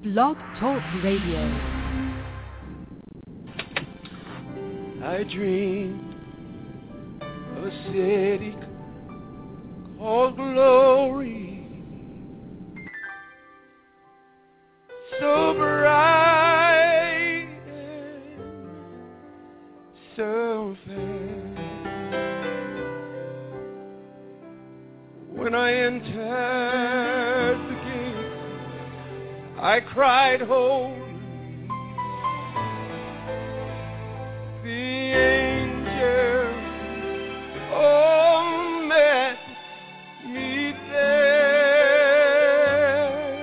Blog Talk Radio. I dreamed of a city called Glory, so bright and so fair. When I entered the gate, I cried, holy. The angels all met me there.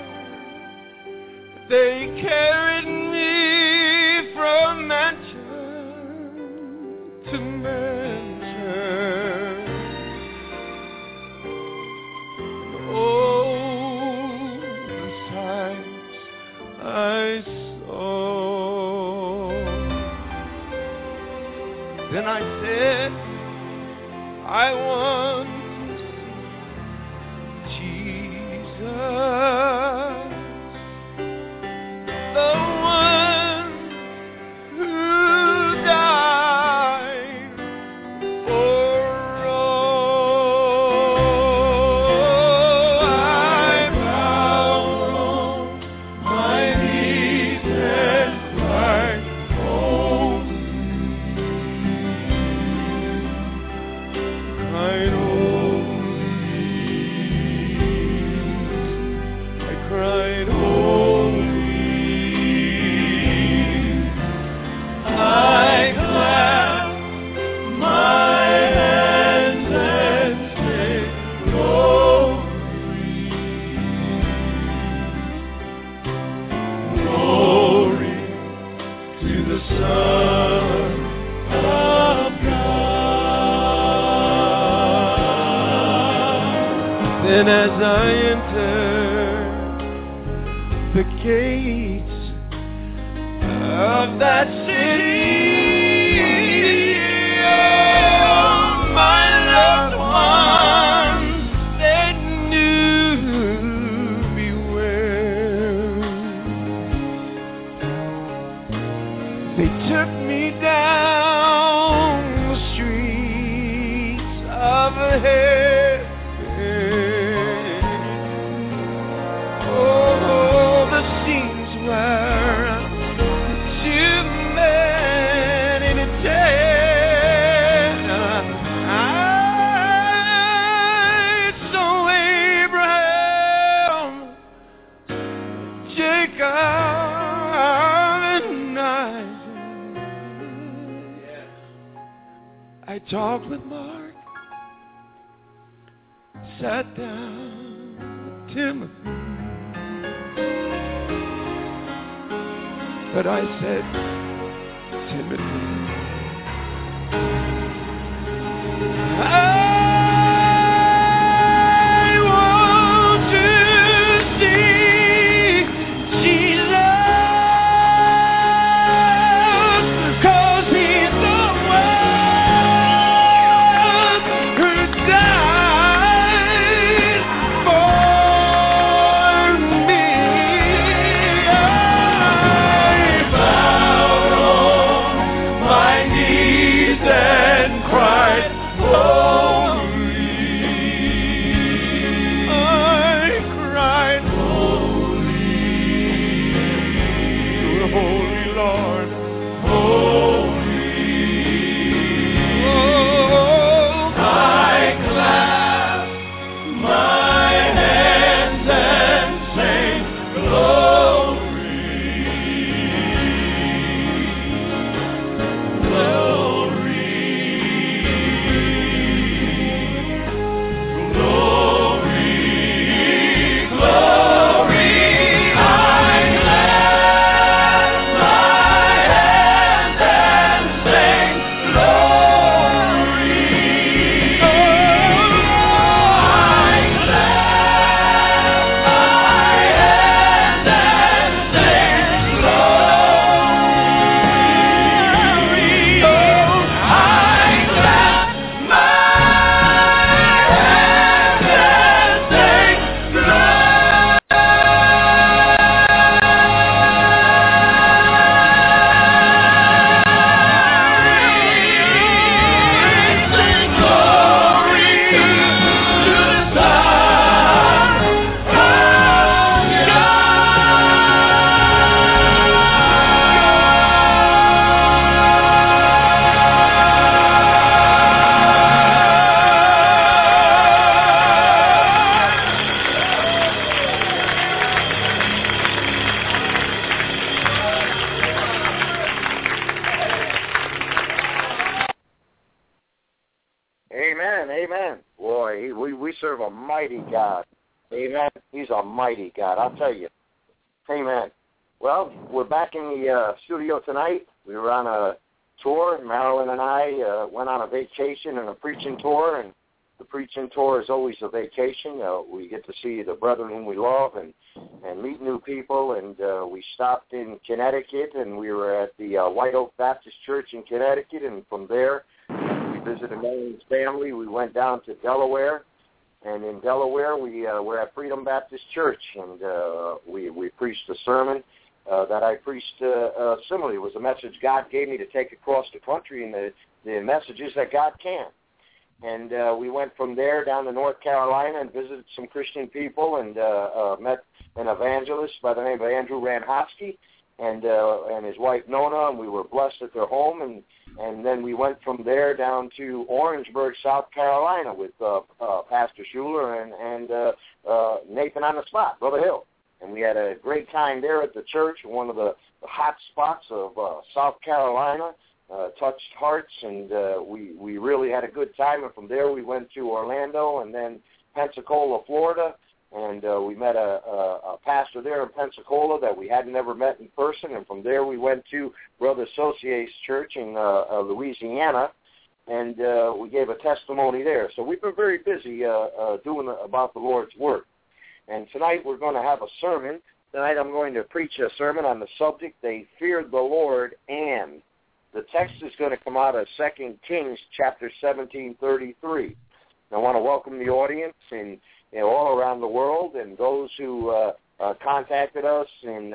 They carried me from mansion to mansion. Oh, the sights I saw. Then I said, I want to see Jesus, the one who died for all. I bowed on my knees and cried, and as I entered the gates of that city, oh, my loved ones, they knew me well. They took me down the streets of heaven. I talked with Mark, sat down with Timothy, but I said, Timothy, I want to see Jesus, 'cause he's the bow serve a mighty God. Amen. He's a mighty God, I'll tell you. Amen. Well, we're back in the studio tonight. We were on a tour. Marilyn and I went on a vacation and a preaching tour, and the preaching tour is always a vacation. We get to see the brethren whom we love and meet new people, and we stopped in Connecticut, and we were at the White Oak Baptist Church in Connecticut, and from there we visited Marilyn's family. We went down to Delaware, and in Delaware we were at Freedom Baptist Church, and we preached a sermon that I preached similarly. It was a message God gave me to take across the country, and the messages that God can. And we went from there down to North Carolina and visited some Christian people and met an evangelist by the name of Andrew Ranhofsky and his wife Nona, and we were blessed at their home. And then we went from there down to Orangeburg, South Carolina with Pastor Schuler and Nathan on the Spot, Brother Hill. And we had a great time there at the church, one of the hot spots of South Carolina. Touched hearts, and we really had a good time. And from there we went to Orlando and then Pensacola, Florida, and we met a pastor there in Pensacola that we had never met in person. And from there we went to Brother Saucier's church in Louisiana, and we gave a testimony there. So we've been very busy doing about the Lord's work. And tonight we're going to have a sermon. Tonight I'm going to preach a sermon on the subject, They Feared the Lord, and the text is going to come out of 2 Kings chapter 17:33. I want to welcome the audience and all around the world, and those who contacted us in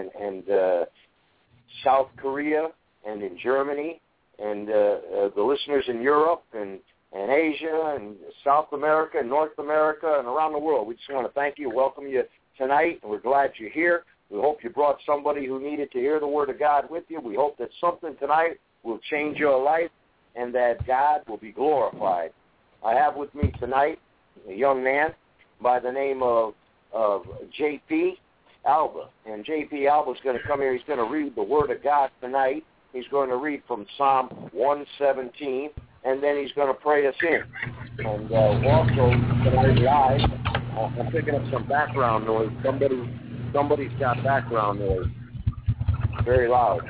South Korea and in Germany, and the listeners in Europe and Asia and South America and North America and around the world. We just want to thank you, welcome you tonight, and we're glad you're here. We hope you brought somebody who needed to hear the Word of God with you. We hope that something tonight will change your life and that God will be glorified. I have with me tonight a young man by the name of J.P. Alba. And J.P. Alba is going to come here. He's going to read the Word of God tonight. He's going to read from Psalm 117, and then he's going to pray us in. And also, tonight live, I'm picking up some background noise. Somebody's got background noise. Very loud.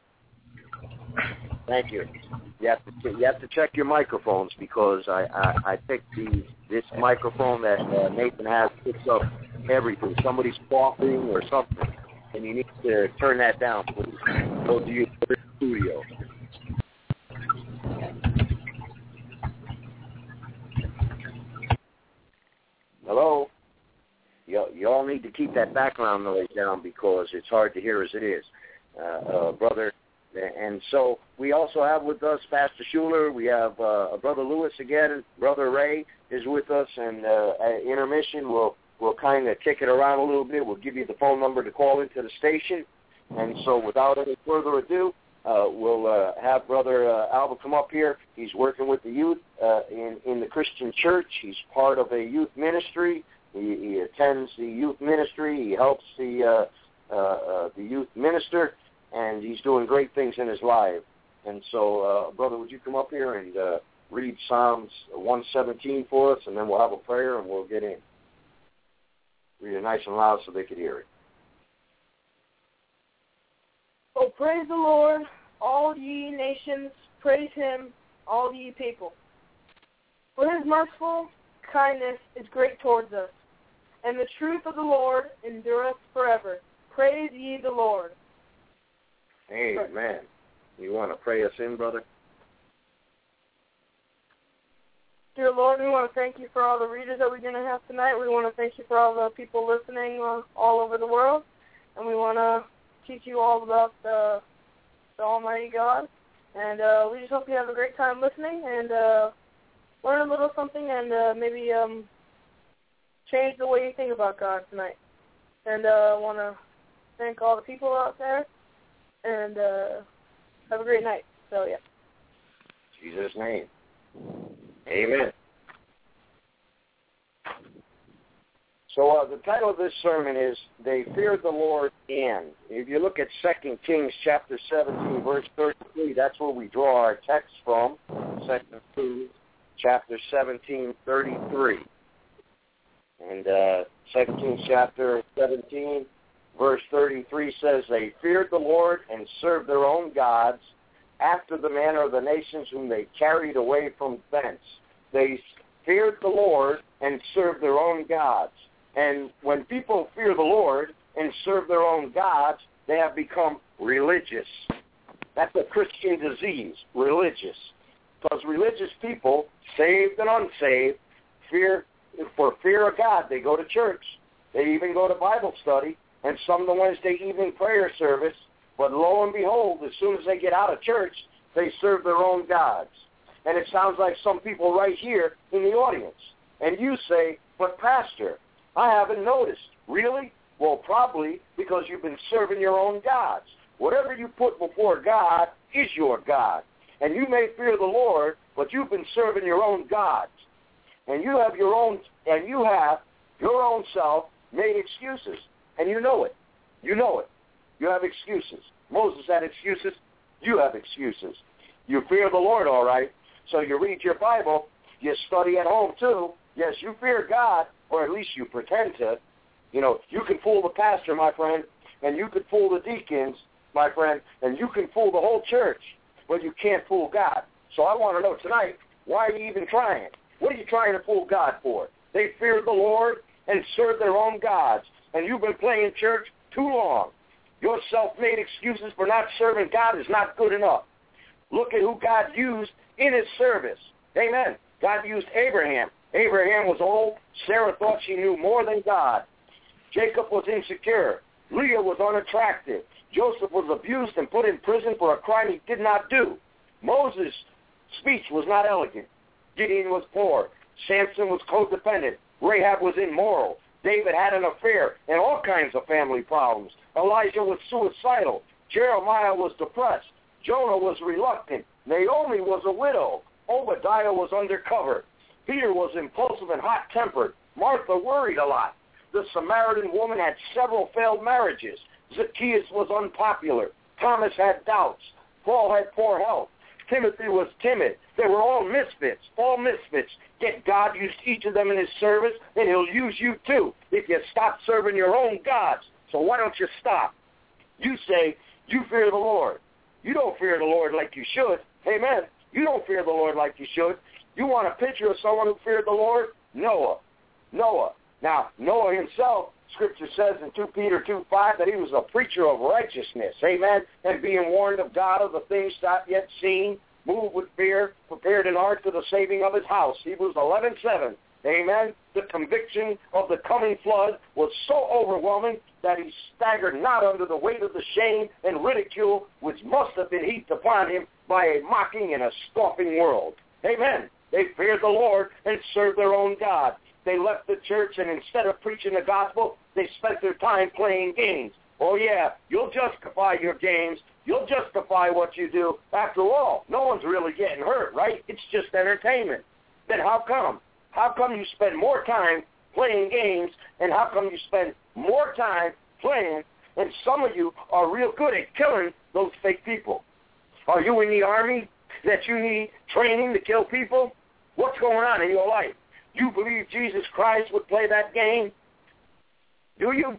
Thank you. You have to check your microphones, because I picked this microphone that Nathan has, picks up everything. Somebody's coughing or something, and you need to turn that down, please. Go to your studio. Hello? You all need to keep that background noise down, because it's hard to hear as it is, brother. And so we also have with us Pastor Schuler. We have Brother Lewis again. Brother Ray is with us. And at intermission, we'll kind of kick it around a little bit. We'll give you the phone number to call into the station. And so without any further ado, we'll have Brother Alba come up here. He's working with the youth in the Christian church. He's part of a youth ministry. He attends the youth ministry. He helps the youth minister, and he's doing great things in his life. And so, brother, would you come up here and read Psalms 117 for us, and then we'll have a prayer and we'll get in. Read it nice and loud so they could hear it. Oh, praise the Lord, all ye nations, praise him, all ye people. For his merciful kindness is great towards us, and the truth of the Lord endureth forever. Praise ye the Lord. Amen. You want to pray us in, brother? Dear Lord, we want to thank you for all the readers that we're going to have tonight. We want to thank you for all the people listening all over the world, and we want to teach you all about the Almighty God. And we just hope you have a great time listening and learn a little something, and maybe change the way you think about God tonight. And I want to thank all the people out there, and have a great night. So, yeah. In Jesus' name. Amen. So the title of this sermon is, They Feared the Lord, and if you look at 2 Kings chapter 17, verse 33, that's where we draw our text from, 2 Kings chapter 17, 33. And 2 chapter 17, verse 33 says, they feared the Lord and served their own gods after the manner of the nations whom they carried away from thence. They feared the Lord and served their own gods. And when people fear the Lord and serve their own gods, they have become religious. That's a Christian disease, religious. Because religious people, saved and unsaved, for fear of God, they go to church. They even go to Bible study, and some of the Wednesday evening prayer service. But lo and behold, as soon as they get out of church, they serve their own gods. And it sounds like some people right here in the audience. And you say, but Pastor, I haven't noticed. Really? Well, probably because you've been serving your own gods. Whatever you put before God is your God. And you may fear the Lord, but you've been serving your own gods. And you have your own self made excuses. And you know it. You know it. You have excuses. Moses had excuses. You have excuses. You fear the Lord, all right. So you read your Bible. You study at home, too. Yes, you fear God, or at least you pretend to. You know, you can fool the pastor, my friend, and you can fool the deacons, my friend, and you can fool the whole church, but you can't fool God. So I want to know tonight, why are you even trying? What are you trying to fool God for? They feared the Lord and served their own gods, and you've been playing church too long. Your self-made excuses for not serving God is not good enough. Look at who God used in his service. Amen. God used Abraham. Abraham was old. Sarah thought she knew more than God. Jacob was insecure. Leah was unattractive. Joseph was abused and put in prison for a crime he did not do. Moses' speech was not elegant. Gideon was poor. Samson was codependent. Rahab was immoral. David had an affair and all kinds of family problems. Elijah was suicidal. Jeremiah was depressed. Jonah was reluctant. Naomi was a widow. Obadiah was undercover. Peter was impulsive and hot-tempered. Martha worried a lot. The Samaritan woman had several failed marriages. Zacchaeus was unpopular. Thomas had doubts. Paul had poor health. Timothy was timid. They were all misfits, Yet God used each of them in his service, and he'll use you too if you stop serving your own gods. So why don't you stop? You say you fear the Lord. You don't fear the Lord like you should. Amen. You don't fear the Lord like you should. You want a picture of someone who feared the Lord? Noah. Now, Noah himself, Scripture says in 2 Peter 2:5 that he was a preacher of righteousness, amen, and being warned of God of the things not yet seen, moved with fear, prepared an ark for the saving of his house. Hebrews 11:7, amen. The conviction of the coming flood was so overwhelming that he staggered not under the weight of the shame and ridicule which must have been heaped upon him by a mocking and a scoffing world. Amen. They feared the Lord and served their own God. They left the church, and instead of preaching the gospel, they spent their time playing games. Oh, yeah, you'll justify your games. You'll justify what you do. After all, no one's really getting hurt, right? It's just entertainment. Then how come? How come you spend more time playing games, and how come you spend more time playing, and some of you are real good at killing those fake people? Are you in the army that you need training to kill people? What's going on in your life? You believe Jesus Christ would play that game? Do you?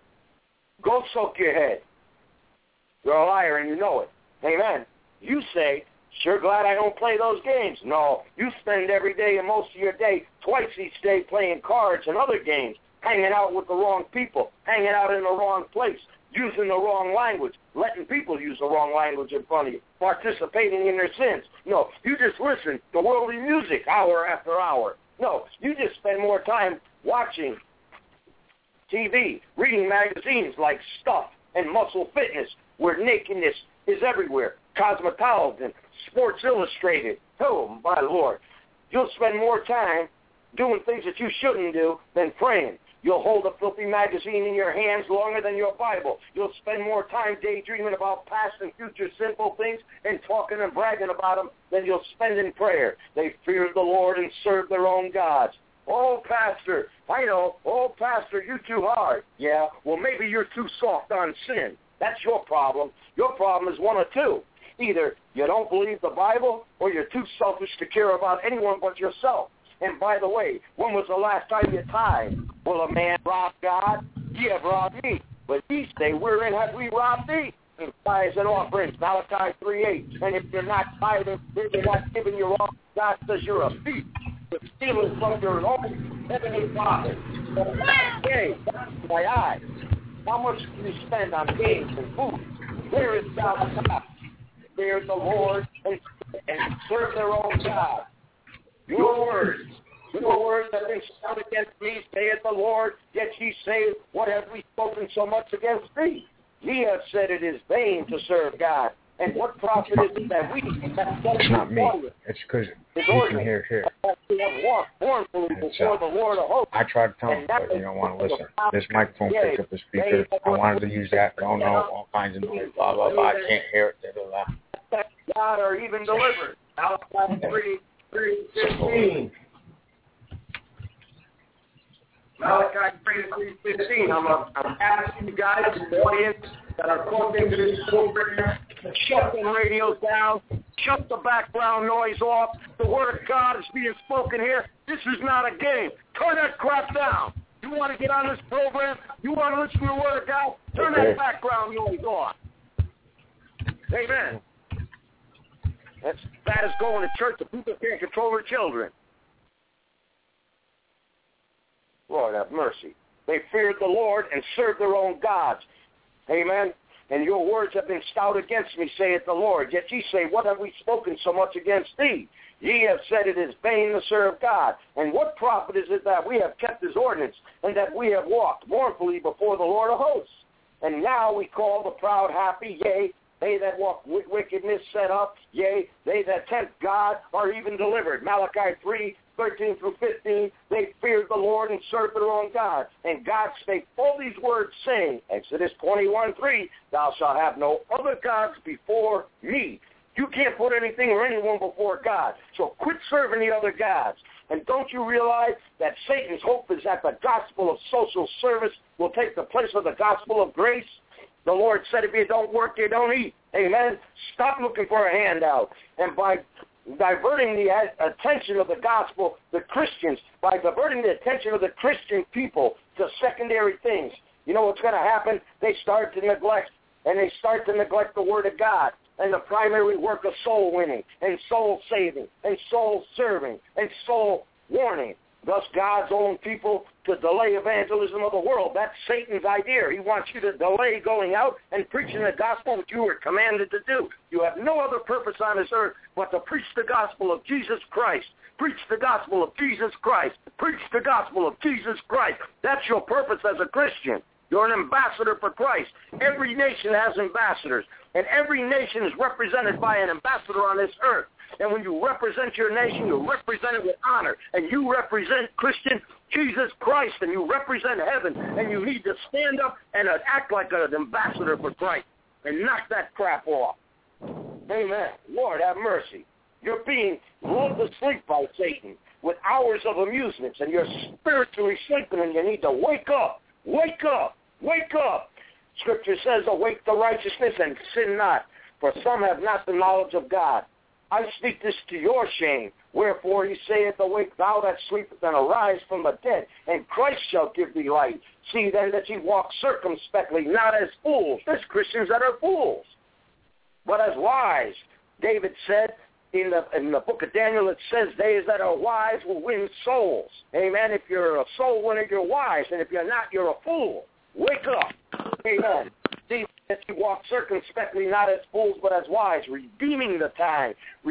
Go soak your head. You're a liar and you know it. Amen. You say, sure glad I don't play those games. No, you spend every day and most of your day, twice each day, playing cards and other games, hanging out with the wrong people, hanging out in the wrong place, using the wrong language, letting people use the wrong language in front of you, participating in their sins. No, you just listen to worldly music hour after hour. No, you just spend more time watching TV, reading magazines like Stuff and Muscle Fitness, where nakedness is everywhere, Cosmopolitan, Sports Illustrated. Oh, my Lord. You'll spend more time doing things that you shouldn't do than praying. You'll hold a filthy magazine in your hands longer than your Bible. You'll spend more time daydreaming about past and future sinful things and talking and bragging about them than you'll spend in prayer. They fear the Lord and serve their own gods. Oh, Pastor, I know. Oh, Pastor, you're too hard. Yeah, well, maybe you're too soft on sin. That's your problem. Your problem is one of two. Either you don't believe the Bible or you're too selfish to care about anyone but yourself. And by the way, when was the last time you tithed? Will a man rob God? Ye have robbed me. But ye say, wherein have we robbed thee? In tithes and offerings, Malachi 3:8. And if you're not tithing, if you're not giving your offering, God says you're a thief. You're stealing from your own heavenly Father. Okay, that's my eyes. How much do you spend on games and food? Where is God's house? Fear the Lord and serve their own God. Your words have been spoken against me, saith the Lord, yet ye say, what have we spoken so much against thee? Ye have said it is vain to serve God. And what profit is it that we have done? It's not me. It's because you can hear it here. We have walked mournfully before the Lord of hosts. I tried to tell him, but you don't want to listen. This microphone picks up the speaker. I wanted to use that. Don't know all kinds of noise. Blah, blah, blah. I can't hear it. Blah, blah, blah. God are even delivered. Malachi 3:15. Malachi 3:15. I'm asking you guys, the audience that are plugged into this program, to shut the radios down, shut the background noise off. The Word of God is being spoken here. This is not a game. Turn that crap down. You want to get on this program? You want to listen to the Word of God? Turn that background noise off. Amen. That's bad as going to church. The people can't control their children. Lord have mercy. They feared the Lord and served their own gods. Amen. And your words have been stout against me, saith the Lord. Yet ye say, what have we spoken so much against thee? Ye have said it is vain to serve God. And what profit is it that we have kept his ordinance, and that we have walked mournfully before the Lord of hosts? And now we call the proud happy, yea, they that walk wickedness set up, yea, they that tempt God are even delivered. Malachi 3:13-15, they feared the Lord and served their own God. And God spake all these words, saying, Exodus 21:3, thou shalt have no other gods before me. You can't put anything or anyone before God. So quit serving the other gods. And don't you realize that Satan's hope is that the gospel of social service will take the place of the gospel of grace? The Lord said, if you don't work, you don't eat. Amen. Stop looking for a handout. And by diverting the attention of the gospel, the Christians, by diverting the attention of the Christian people to secondary things, you know what's going to happen? They start to neglect the Word of God and the primary work of soul winning and soul saving and soul serving and soul warning. Thus, God's own people to delay evangelism of the world. That's Satan's idea. He wants you to delay going out and preaching the gospel that you were commanded to do. You have no other purpose on this earth but to preach the gospel of Jesus Christ. Preach the gospel of Jesus Christ. Preach the gospel of Jesus Christ. That's your purpose as a Christian. You're an ambassador for Christ. Every nation has ambassadors, and every nation is represented by an ambassador on this earth. And when you represent your nation, you represent it with honor. And you represent Christian Jesus Christ, and you represent heaven. And you need to stand up and act like an ambassador for Christ and knock that crap off. Amen. Lord, have mercy. You're being lulled to sleep by Satan with hours of amusements, and you're spiritually sleeping, and you need to wake up. Wake up. Wake up. Scripture says, awake to righteousness and sin not, for some have not the knowledge of God. I speak this to your shame. Wherefore he saith, awake thou that sleepest, and arise from the dead, and Christ shall give thee light. See then that ye walk circumspectly, not as fools. There's Christians that are fools, but as wise. David said in the book of Daniel, it says, they that are wise will win souls. Amen. If you're a soul winner, you're wise, and if you're not, you're a fool. Wake up. Amen. See that you walk circumspectly, not as fools, but as wise, redeeming the time,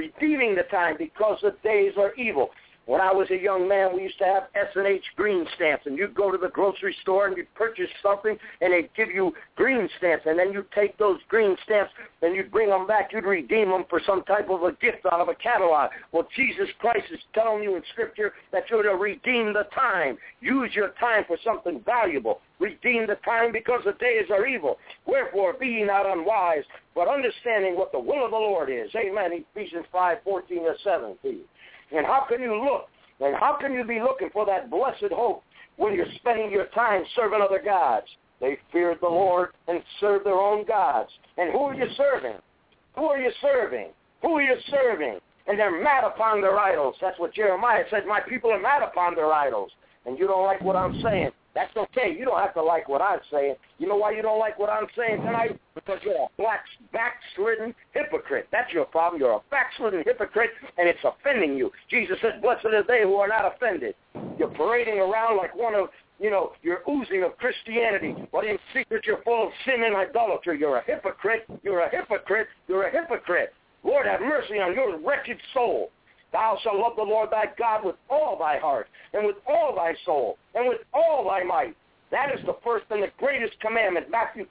because the days are evil. When I was a young man, we used to have S&H green stamps, and you'd go to the grocery store and you'd purchase something, and they'd give you green stamps, and then you'd take those green stamps and you'd bring them back, you'd redeem them for some type of a gift out of a catalog. Well, Jesus Christ is telling you in Scripture that you're to redeem the time. Use your time for something valuable. Redeem the time because the days are evil. Wherefore, be ye not unwise, but understanding what the will of the Lord is. Amen. Ephesians 5:14-17. And how can you look? And how can you be looking for that blessed hope when you're spending your time serving other gods? They feared the Lord and served their own gods. And who are you serving? Who are you serving? Who are you serving? and they're mad upon their idols. That's what Jeremiah said. My people are mad upon their idols. And you don't like what I'm saying. That's okay. You don't have to like what I'm saying. You know why you don't like what I'm saying tonight? Because you're a backslidden hypocrite. That's your problem. You're a backslidden hypocrite, and it's offending you. Jesus said, blessed are they who are not offended. You're parading around like one of, you're oozing of Christianity, but in secret you're full of sin and idolatry. You're a hypocrite. You're a hypocrite. You're a hypocrite. Lord, have mercy on your wretched soul. Thou shalt love the Lord thy God with all thy heart, and with all thy soul, and with all thy might. That is the first and the greatest commandment, Matthew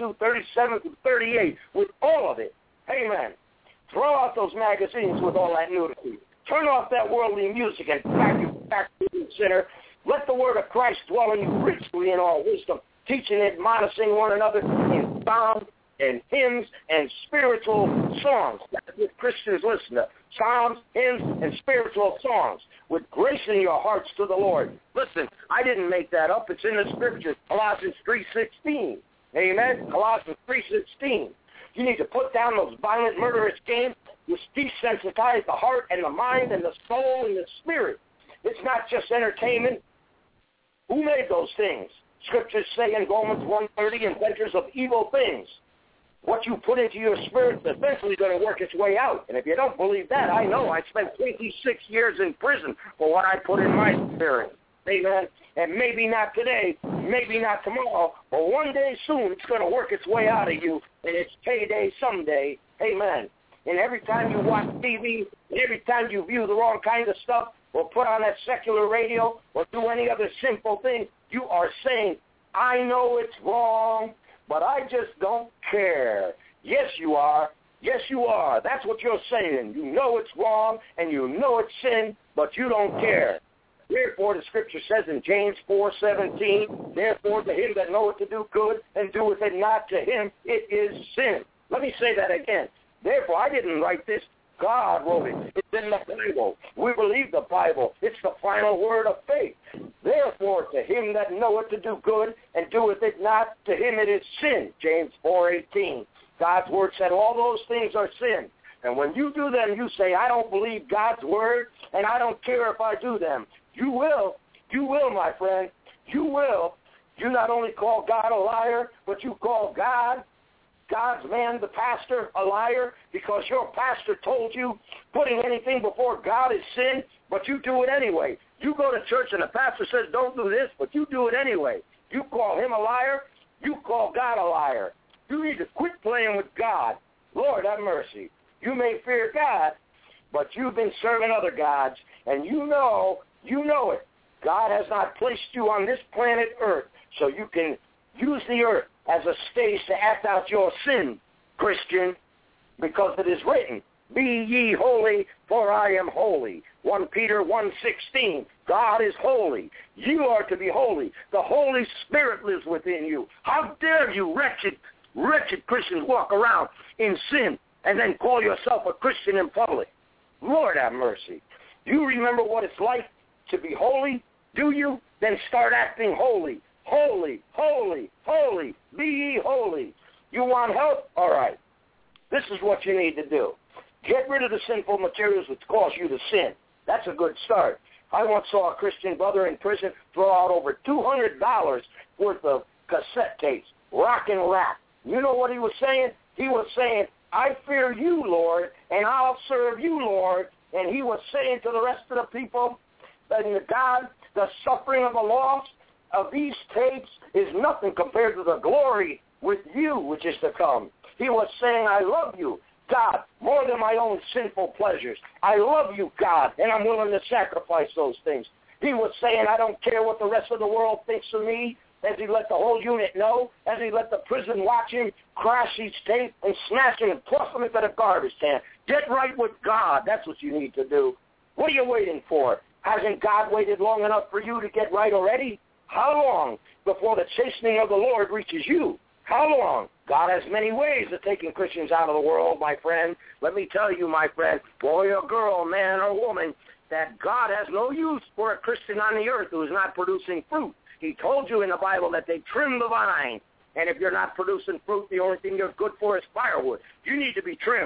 22:37-38, with all of it. Amen. Throw out those magazines with all that nudity. Turn off that worldly music and back to the sinner. Let the word of Christ dwell in you richly in all wisdom, teaching and admonishing one another in psalms and hymns and spiritual songs. That's what Christians listen to. Psalms, hymns, and spiritual songs with grace in your hearts to the Lord. Listen, I didn't make that up. It's in the Scriptures, Colossians 3:16. Amen? Colossians 3:16. You need to put down those violent, murderous games which desensitize the heart and the mind and the soul and the spirit. It's not just entertainment. Who made those things? Scriptures say in Romans 1:30, inventors of evil things. What you put into your spirit is eventually going to work its way out. And if you don't believe that, I know. I spent 26 years in prison for what I put in my spirit. Amen. And maybe not today, maybe not tomorrow, but one day soon it's going to work its way out of you, and it's payday someday. Amen. And every time you watch TV, and every time you view the wrong kind of stuff, or put on that secular radio, or do any other sinful thing, you are saying, I know it's wrong, but I just don't care. Yes, you are. Yes, you are. That's what you're saying. You know it's wrong, and you know it's sin, but you don't care. Therefore, the Scripture says in James 4:17, therefore to him that knoweth to do good and doeth it not, to him it is sin. Let me say that again. Therefore, I didn't write this. God wrote it. It's in the Bible. We believe the Bible. It's the final word of faith. Therefore, to him that knoweth to do good and doeth it not, to him it is sin. James 4:18. God's word said all those things are sin. And when you do them, you say, I don't believe God's word, and I don't care if I do them. You will. You will, my friend. You will. You not only call God a liar, but you call God's man, the pastor, a liar, because your pastor told you putting anything before God is sin, but you do it anyway. You go to church and the pastor says don't do this, but you do it anyway. You call him a liar. You call God a liar. You need to quit playing with God. Lord, have mercy. You may fear God, but you've been serving other gods, and you know it. God has not placed you on this planet Earth so you can use the earth as a stage to act out your sin, Christian, because it is written, be ye holy, for I am holy. 1 Peter 1:16, God is holy. You are to be holy. The Holy Spirit lives within you. How dare you, wretched Christians, walk around in sin and then call yourself a Christian in public? Lord have mercy. Do you remember what it's like to be holy? Do you? Then start acting holy. Holy, holy, holy. Be ye holy. You want help? All right. This is what you need to do. Get rid of the sinful materials which cause you to sin. That's a good start. I once saw a Christian brother in prison throw out over $200 worth of cassette tapes, rock and rap. You know what he was saying? He was saying, I fear you, Lord, and I'll serve you, Lord. And he was saying to the rest of the people that God, the suffering of the lost of these tapes is nothing compared to the glory with you which is to come. He was saying, I love you, God, more than my own sinful pleasures. I love you, God, and I'm willing to sacrifice those things. He was saying, I don't care what the rest of the world thinks of me, as he let the whole unit know, as he let the prison watch him crash these tapes and smash them and toss them into the garbage can. Get right with God. That's what you need to do. What are you waiting for? Hasn't God waited long enough for you to get right already? How long before the chastening of the Lord reaches you? How long? God has many ways of taking Christians out of the world, my friend. Let me tell you, my friend, boy or girl, man or woman, that God has no use for a Christian on the earth who is not producing fruit. He told you in the Bible that they trim the vine, and if you're not producing fruit, the only thing you're good for is firewood. You need to be trimmed.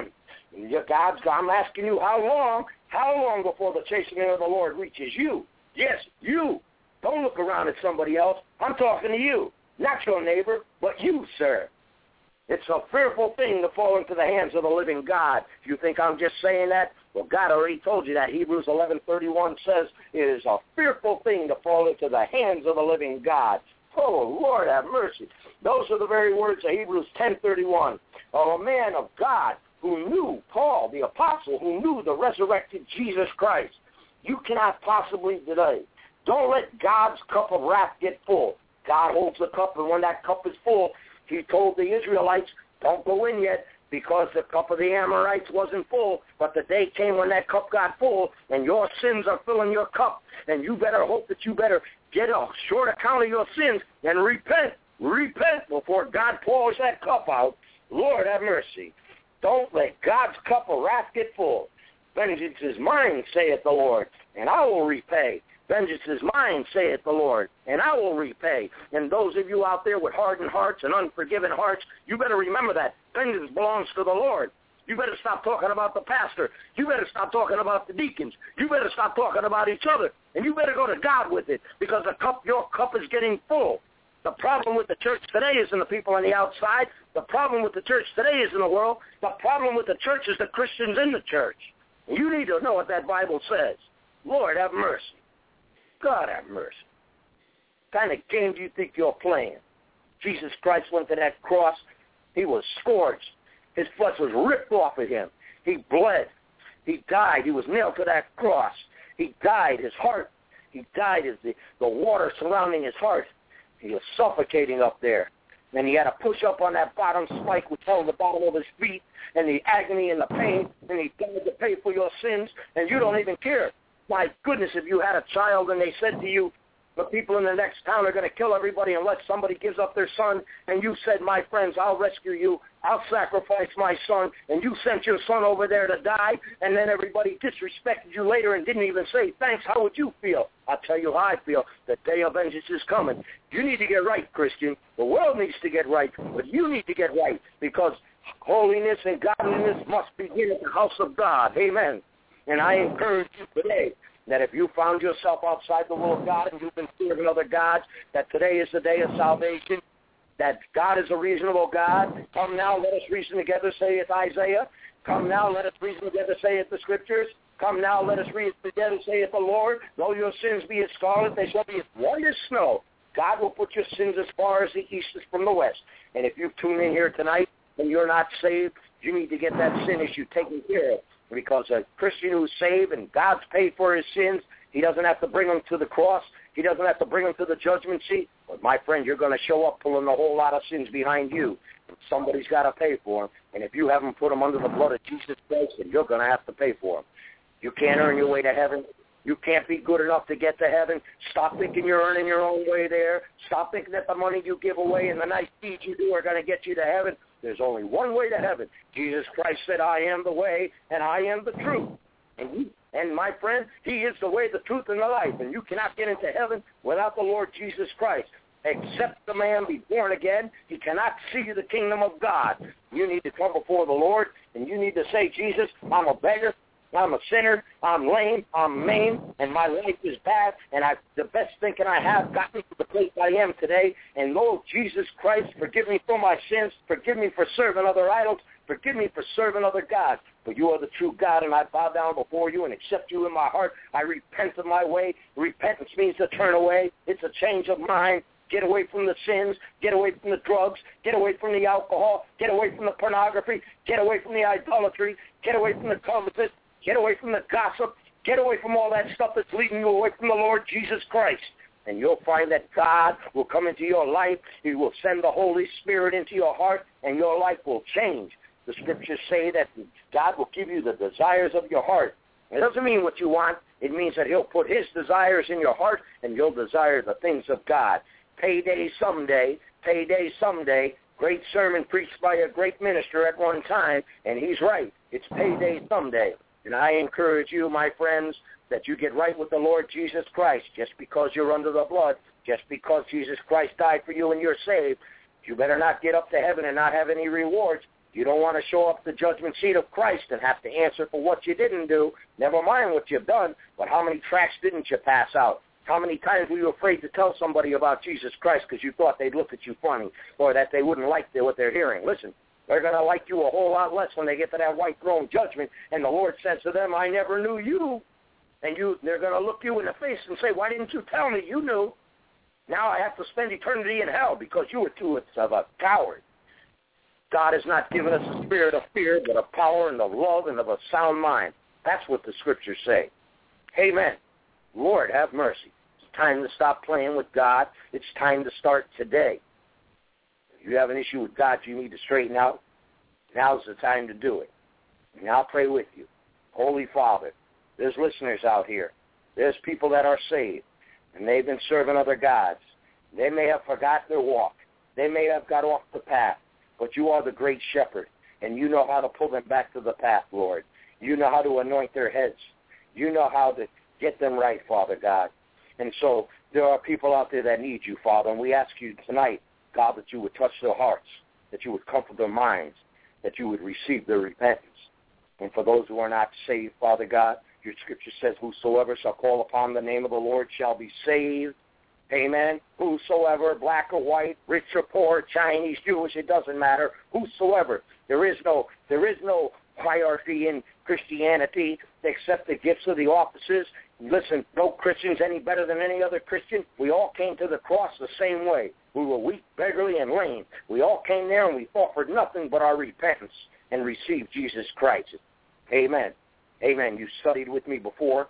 I'm asking you, how long? How long before the chastening of the Lord reaches you? Yes, you. Don't look around at somebody else. I'm talking to you. Not your neighbor, but you, sir. It's a fearful thing to fall into the hands of the living God. If you think I'm just saying that, well, God already told you that. Hebrews 11:31 says it is a fearful thing to fall into the hands of the living God. Oh, Lord, have mercy. Those are the very words of Hebrews 10:31 of a man of God who knew, Paul, the apostle, who knew the resurrected Jesus Christ. You cannot possibly deny. Don't let God's cup of wrath get full. God holds the cup, and when that cup is full, he told the Israelites, don't go in yet, because the cup of the Amorites wasn't full. But the day came when that cup got full, and your sins are filling your cup. And you better hope that you better get a short account of your sins and repent. Repent before God pours that cup out. Lord have mercy. Don't let God's cup of wrath get full. Vengeance is mine, saith the Lord, and I will repay. Vengeance is mine, saith the Lord, and I will repay. And those of you out there with hardened hearts and unforgiven hearts, you better remember that. Vengeance belongs to the Lord. You better stop talking about the pastor. You better stop talking about the deacons. You better stop talking about each other. And you better go to God with it, because your cup is getting full. The problem with the church today isn't the people on the outside. The problem with the church today isn't the world. The problem with the church is the Christians in the church. And you need to know what that Bible says. Lord, have mercy. God have mercy. What kind of game do you think you're playing? Jesus Christ went to that cross. He was scourged. His flesh was ripped off of him. He bled. He died. He was nailed to that cross. He died. His heart. He died as the water surrounding his heart. He was suffocating up there. And he had to push up on that bottom spike which held the bottom of his feet, and the agony and the pain, and he died to pay for your sins, and you don't even care. My goodness, if you had a child and they said to you, the people in the next town are going to kill everybody unless somebody gives up their son, and you said, my friends, I'll rescue you, I'll sacrifice my son, and you sent your son over there to die, and then everybody disrespected you later and didn't even say thanks, how would you feel? I'll tell you how I feel. The day of vengeance is coming. You need to get right, Christian. The world needs to get right, but you need to get right, because holiness and godliness must begin at the house of God. Amen. And I encourage you today that if you found yourself outside the will of God and you've been serving other gods, that today is the day of salvation, that God is a reasonable God. Come now, let us reason together, saith Isaiah. Come now, let us reason together, saith the Scriptures. Come now, let us reason together, saith the Lord. Though your sins be as scarlet, they shall be as white as snow. God will put your sins as far as the east is from the west. And if you tune in here tonight and you're not saved, you need to get that sin issue taken care of. Because a Christian who's saved and God's paid for his sins, he doesn't have to bring them to the cross. He doesn't have to bring them to the judgment seat. But, my friend, you're going to show up pulling a whole lot of sins behind you. Somebody's got to pay for them. And if you haven't put them under the blood of Jesus Christ, then you're going to have to pay for them. You can't earn your way to heaven. You can't be good enough to get to heaven. Stop thinking you're earning your own way there. Stop thinking that the money you give away and the nice deeds you do are going to get you to heaven. There's only one way to heaven. Jesus Christ said, I am the way and I am the truth. And my friend, he is the way, the truth, and the life. And you cannot get into heaven without the Lord Jesus Christ. Except the man be born again, he cannot see the kingdom of God. You need to come before the Lord, and you need to say, Jesus, I'm a beggar. I'm a sinner, I'm lame, I'm maimed, and my life is bad, and the best thinking I have got me to the place I am today. And Lord Jesus Christ, forgive me for my sins, forgive me for serving other idols, forgive me for serving other gods. But you are the true God, and I bow down before you and accept you in my heart. I repent of my way. Repentance means to turn away. It's a change of mind. Get away from the sins. Get away from the drugs. Get away from the alcohol. Get away from the pornography. Get away from the idolatry. Get away from the covetous. Get away from the gossip. Get away from all that stuff that's leading you away from the Lord Jesus Christ. And you'll find that God will come into your life. He will send the Holy Spirit into your heart, and your life will change. The Scriptures say that God will give you the desires of your heart. It doesn't mean what you want. It means that he'll put his desires in your heart, and you'll desire the things of God. Payday someday. Payday someday. Great sermon preached by a great minister at one time, and he's right. It's payday someday. And I encourage you, my friends, that you get right with the Lord Jesus Christ. Just because you're under the blood, just because Jesus Christ died for you and you're saved, you better not get up to heaven and not have any rewards. You don't want to show up the judgment seat of Christ and have to answer for what you didn't do. Never mind what you've done, but how many tracts didn't you pass out? How many times were you afraid to tell somebody about Jesus Christ because you thought they'd look at you funny or that they wouldn't like what they're hearing? Listen, they're going to like you a whole lot less when they get to that white throne judgment, and the Lord says to them, I never knew you. And they're going to look you in the face and say, why didn't you tell me? You knew. Now I have to spend eternity in hell because you were too much of a coward. God has not given us a spirit of fear, but of power and of love and of a sound mind. That's what the Scriptures say. Amen. Lord, have mercy. It's time to stop playing with God. It's time to start today. If you have an issue with God you need to straighten out, now's the time to do it. And I'll pray with you. Holy Father, there's listeners out here. There's people that are saved, and they've been serving other gods. They may have forgot their walk. They may have got off the path, but you are the great shepherd, and you know how to pull them back to the path, Lord. You know how to anoint their heads. You know how to get them right, Father God. And so there are people out there that need you, Father, and we ask you tonight, God, that you would touch their hearts, that you would comfort their minds, that you would receive their repentance. And for those who are not saved, Father God, your Scripture says, whosoever shall call upon the name of the Lord shall be saved. Amen. Whosoever, black or white, rich or poor, Chinese, Jewish, it doesn't matter. Whosoever. There is no hierarchy in Christianity except the gifts of the offices. Listen, no Christian's any better than any other Christian. We all came to the cross the same way. We were weak, beggarly, and lame. We all came there and we offered nothing but our repentance and received Jesus Christ. Amen. Amen. You studied with me before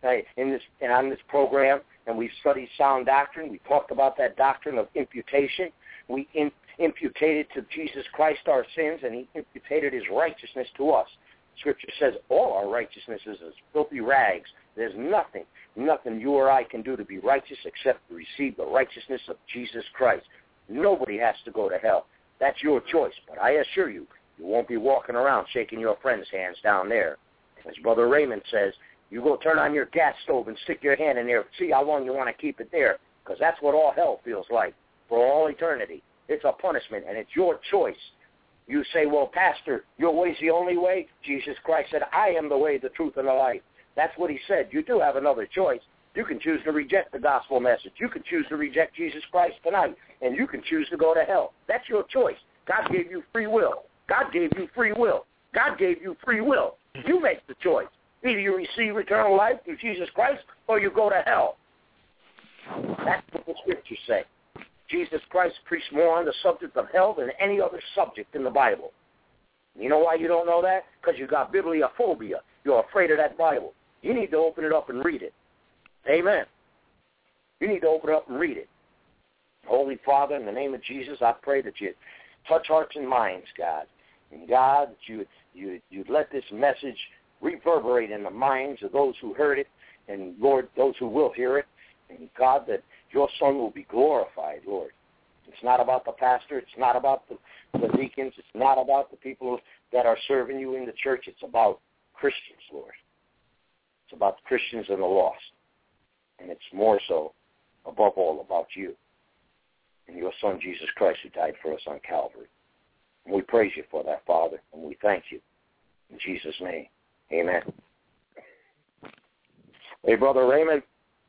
on this program, and we've studied sound doctrine. We talked about that doctrine of imputation. We imputed to Jesus Christ our sins, and he imputed his righteousness to us. Scripture says all our righteousness is as filthy rags. There's nothing you or I can do to be righteous except to receive the righteousness of Jesus Christ. Nobody has to go to hell. That's your choice, but I assure you, you won't be walking around shaking your friends' hands down there. As Brother Raymond says, you go turn on your gas stove and stick your hand in there, see how long you want to keep it there, because that's what all hell feels like for all eternity. It's a punishment, and it's your choice. You say, well, Pastor, your way's the only way? Jesus Christ said, I am the way, the truth, and the life. That's what he said. You do have another choice. You can choose to reject the gospel message. You can choose to reject Jesus Christ tonight, and you can choose to go to hell. That's your choice. God gave you free will. God gave you free will. God gave you free will. You make the choice. Either you receive eternal life through Jesus Christ or you go to hell. That's what the Scriptures say. Jesus Christ preached more on the subject of hell than any other subject in the Bible. You know why you don't know that? Because you got bibliophobia. You're afraid of that Bible. You need to open it up and read it. Amen. You need to open it up and read it. Holy Father, in the name of Jesus, I pray that you touch hearts and minds, God. And God, that you'd let this message reverberate in the minds of those who heard it, and, Lord, those who will hear it. And, God, that your Son will be glorified, Lord. It's not about the pastor. It's not about the deacons. It's not about the people that are serving you in the church. It's about Christians, Lord. It's about the Christians and the lost. And it's more so, above all, about you and your Son, Jesus Christ, who died for us on Calvary. And we praise you for that, Father, and we thank you. In Jesus' name, amen. Hey, Brother Raymond.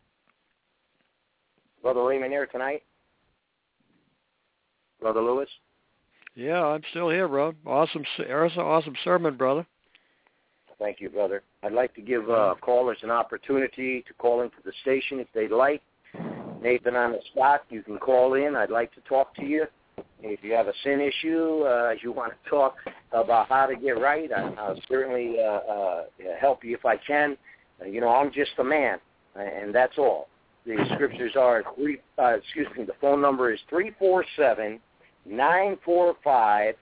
Brother Raymond here tonight? Brother Lewis? Yeah, I'm still here, bro. Awesome sermon, brother. Thank you, brother. I'd like to give callers an opportunity to call into the station if they'd like. Nathan on the spot, you can call in. I'd like to talk to you. If you have a sin issue, you want to talk about how to get right, I'll certainly help you if I can. I'm just a man, and that's all. The scriptures are, the phone number is 347-945-5416.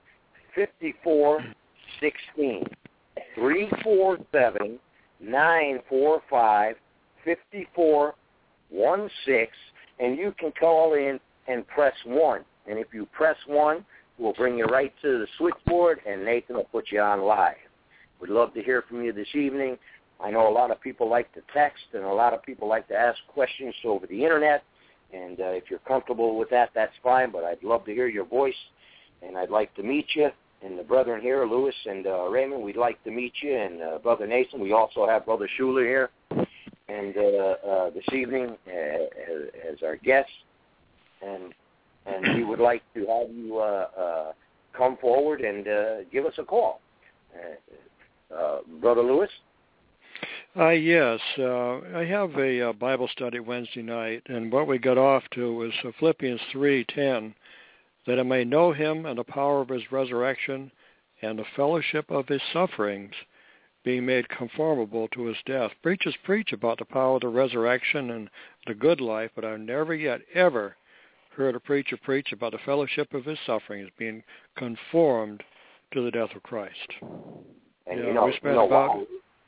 347-945-5416, and you can call in and press 1. And if you press 1, we'll bring you right to the switchboard, and Nathan will put you on live. We'd love to hear from you this evening. I know a lot of people like to text, and a lot of people like to ask questions over the Internet. And if you're comfortable with that, that's fine, but I'd love to hear your voice, and I'd like to meet you. and the brethren here, Lewis and Raymond, we'd like to meet you. And Brother Nathan, we also have Brother Schuler here, and this evening as our guest. And we would like to have you come forward and give us a call. Brother Lewis? Yes. I have a Bible study Wednesday night, and what we got off to was Philippians 3:10, that I may know him and the power of his resurrection and the fellowship of his sufferings, being made conformable to his death. Preachers preach about the power of the resurrection and the good life, but I've never yet ever heard a preacher preach about the fellowship of his sufferings, being conformed to the death of Christ. And yeah, you know why?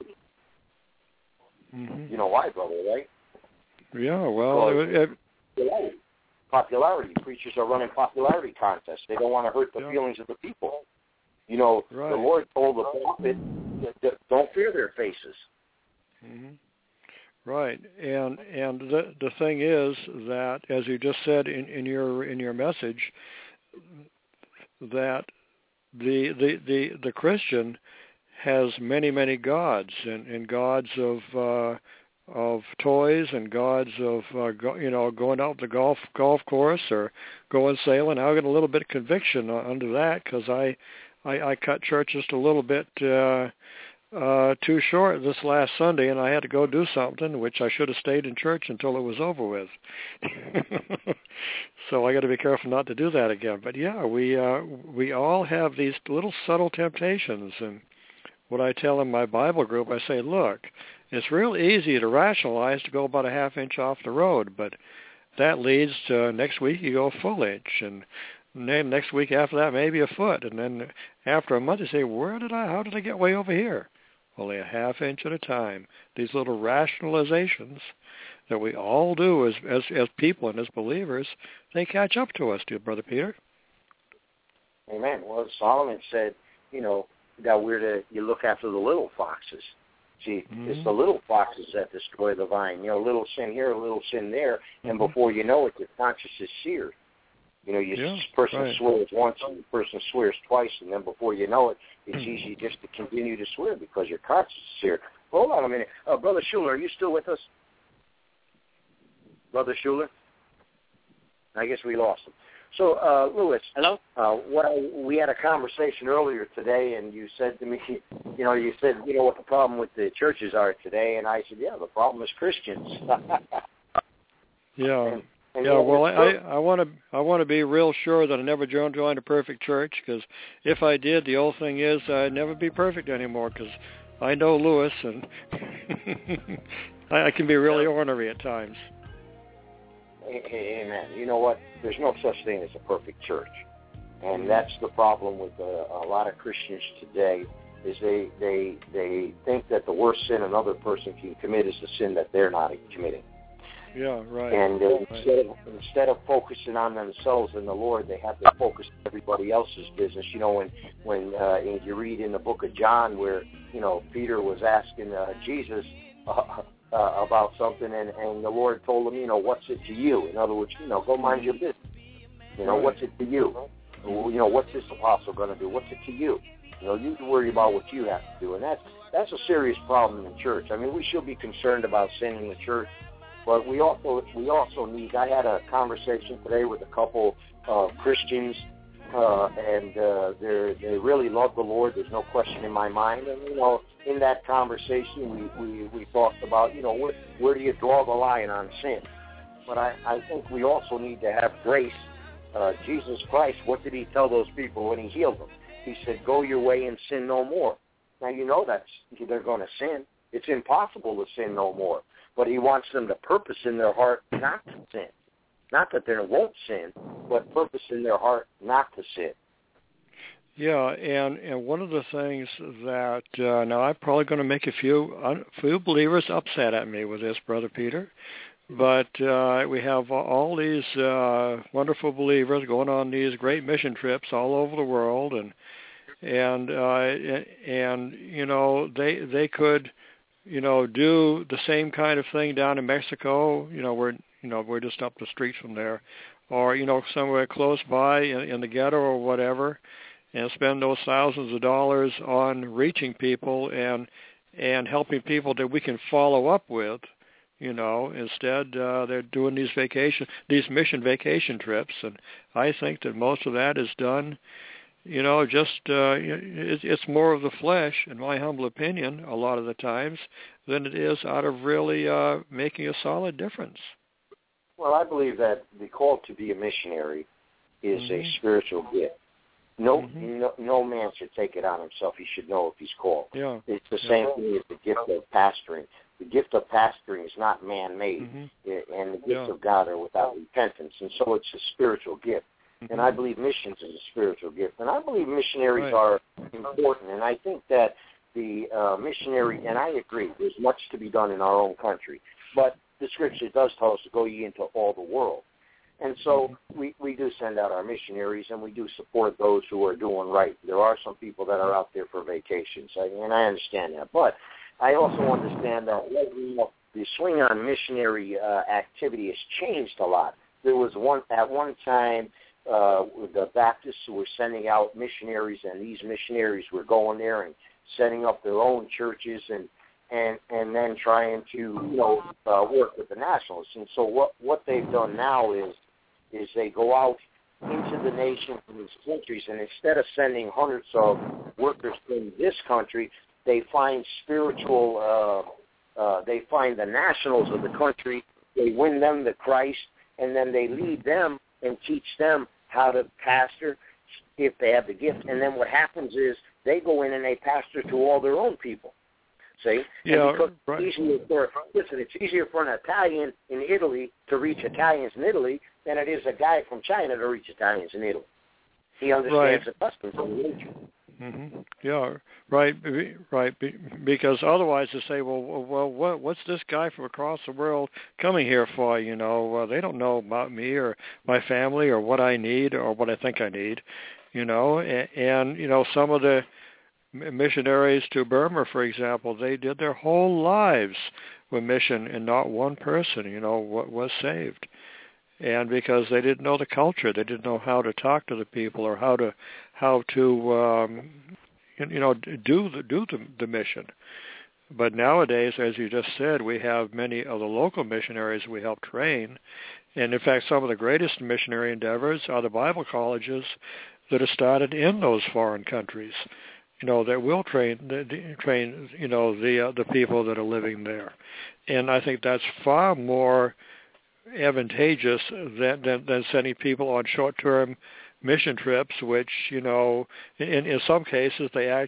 You know why, brother, right? Yeah, well, popularity. Preachers are running popularity contests. They don't want to hurt the feelings of the people. You know, right. The Lord told the prophet, don't fear their faces. Mm-hmm. Right, and the thing is that, as you just said in your message, that the Christian has many gods, and gods of toys, and gods of going out the golf course or going sailing. I got a little bit of conviction under that because I cut church just a little bit too short this last Sunday, and I had to go do something, which I should have stayed in church until it was over with. So I got to be careful not to do that again. But yeah, we all have these little subtle temptations, and what I tell in my Bible group, I say, look, it's real easy to rationalize to go about a half inch off the road, but that leads to next week you go a full inch, and then next week after that maybe a foot, and then after a month you say, how did I get way over here? Only a half inch at a time. These little rationalizations that we all do as people and as believers, they catch up to us, dear Brother Peter. Amen. Well, Solomon said, that you look after the little foxes. See, it's the little foxes that destroy the vine. Little sin here, a little sin there, and before you know it, your conscience is seared. Person swears once, and the person swears twice, and then before you know it, it's easy just to continue to swear because your conscience is seared. Hold on a minute. Brother Schuler, are you still with us? Brother Schuler? I guess we lost him. So, Lewis. Hello? We had a conversation earlier today, and you said to me, what the problem with the churches are today, and I said, the problem is Christians. Yeah. Well, I want to be real sure that I never joined a perfect church, because if I did, the old thing is I'd never be perfect anymore, because I know Lewis, and I can be really ornery at times. Amen. You know what? There's no such thing as a perfect church, and that's the problem with a lot of Christians today. Is they think that the worst sin another person can commit is the sin that they're not committing. Yeah, right. And instead of focusing on themselves and the Lord, they have to focus on everybody else's business. When you read in the book of John where Peter was asking Jesus about something, and the Lord told him, what's it to you? In other words, go mind your business. What's it to you? What's this apostle going to do? What's it to you? You can worry about what you have to do, and that's a serious problem in the church. I mean, we should be concerned about sin in the church, but we also need. I had a conversation today with a couple of Christians, and they really love the Lord. There's no question in my mind, and in that conversation, we talked about, where do you draw the line on sin? But I think we also need to have grace. Jesus Christ, what did he tell those people when he healed them? He said, go your way and sin no more. Now, they're going to sin. It's impossible to sin no more. But he wants them to purpose in their heart not to sin. Not that they won't sin, but purpose in their heart not to sin. Yeah, and one of the things that now I'm probably going to make a few believers upset at me with this, Brother Peter, but we have all these wonderful believers going on these great mission trips all over the world, and they could do the same kind of thing down in Mexico. We're just up the street from there, or somewhere close by in the ghetto or whatever. and spend those thousands of dollars on reaching people and helping people that we can follow up with. Instead they're doing these mission vacation trips, and I think that most of that is done, it's more of the flesh, in my humble opinion, a lot of the times, than it is out of really making a solid difference. Well, I believe that the call to be a missionary is a spiritual gift. No man should take it on himself. He should know if he's called. Yeah. It's the same thing as the gift of pastoring. The gift of pastoring is not man-made, and the gifts of God are without repentance, and so it's a spiritual gift. And I believe missions is a spiritual gift, and I believe missionaries are important, and I think that the missionary, and I agree, there's much to be done in our own country, but the Scripture does tell us to go ye into all the world. And so we do send out our missionaries, and we do support those who are doing right. There are some people that are out there for vacations, and I understand that. But I also understand that the swing on missionary activity has changed a lot. There was at one time the Baptists who were sending out missionaries, and these missionaries were going there and setting up their own churches and then trying to work with the nationalists. And so what they've done now is they go out into the nation from these countries, and instead of sending hundreds of workers from this country, they find they find the nationals of the country, they win them to Christ, and then they lead them and teach them how to pastor if they have the gift. And then what happens is they go in and they pastor to all their own people. See? Yeah, right. It's easier for an Italian in Italy to reach Italians in Italy than it is a guy from China to reach Italians in Italy. He understands the customs of the region. Yeah, right. Because otherwise, they say, well, what's this guy from across the world coming here for? They don't know about me or my family or what I need or what I think I need. And some of the missionaries to Burma, for example, they did their whole lives with mission, and not one person, was saved. And because they didn't know the culture, they didn't know how to talk to the people or how to do the mission. But nowadays, as you just said, we have many of the local missionaries we help train, and in fact, some of the greatest missionary endeavors are the Bible colleges that are started in those foreign countries. That will train the people that are living there, and I think that's far more advantageous than sending people on short-term mission trips, which in some cases they have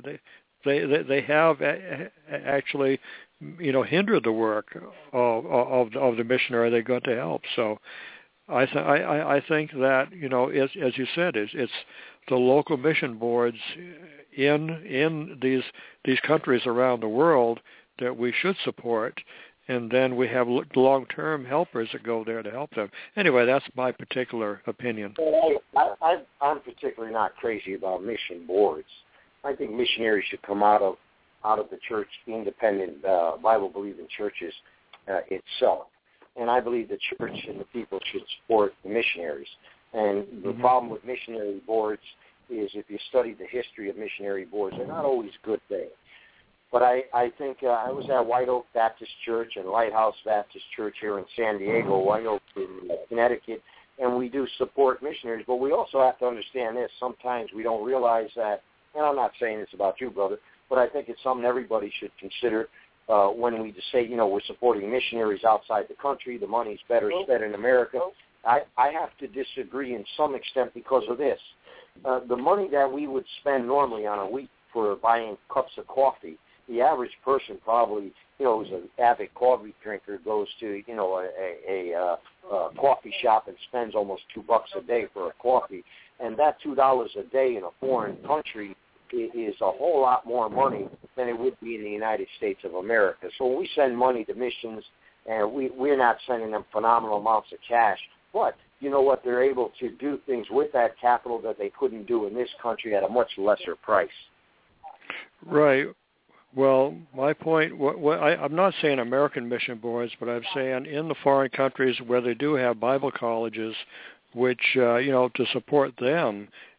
actually hindered the work of the missionary they're going to help. So I think that as you said, it's the local mission boards in these countries around the world that we should support, and then we have long-term helpers that go there to help them. Anyway, that's my particular opinion. I'm particularly not crazy about mission boards. I think missionaries should come out of the church, independent Bible-believing churches itself. And I believe the church and the people should support the missionaries. And the problem with missionary boards is, if you study the history of missionary boards, they're not always good things. But I think I was at White Oak Baptist Church and Lighthouse Baptist Church here in San Diego, White Oak in Connecticut, and we do support missionaries. But we also have to understand this. Sometimes we don't realize that, and I'm not saying this about you, brother, but I think it's something everybody should consider when we just say, we're supporting missionaries outside the country, the money's better spent in America. I have to disagree in some extent because of this. The money that we would spend normally on a week for buying cups of coffee, the average person probably, who's an avid coffee drinker, goes to, a coffee shop and spends almost $2 a day for a coffee. And that $2 a day in a foreign country is a whole lot more money than it would be in the United States of America. So when we send money to missions, and we're not sending them phenomenal amounts of cash, but you know what? They're able to do things with that capital that they couldn't do in this country at a much lesser price. Right. Well, my point, I'm not saying American mission boards, but I'm saying in the foreign countries where they do have Bible colleges, which, to support them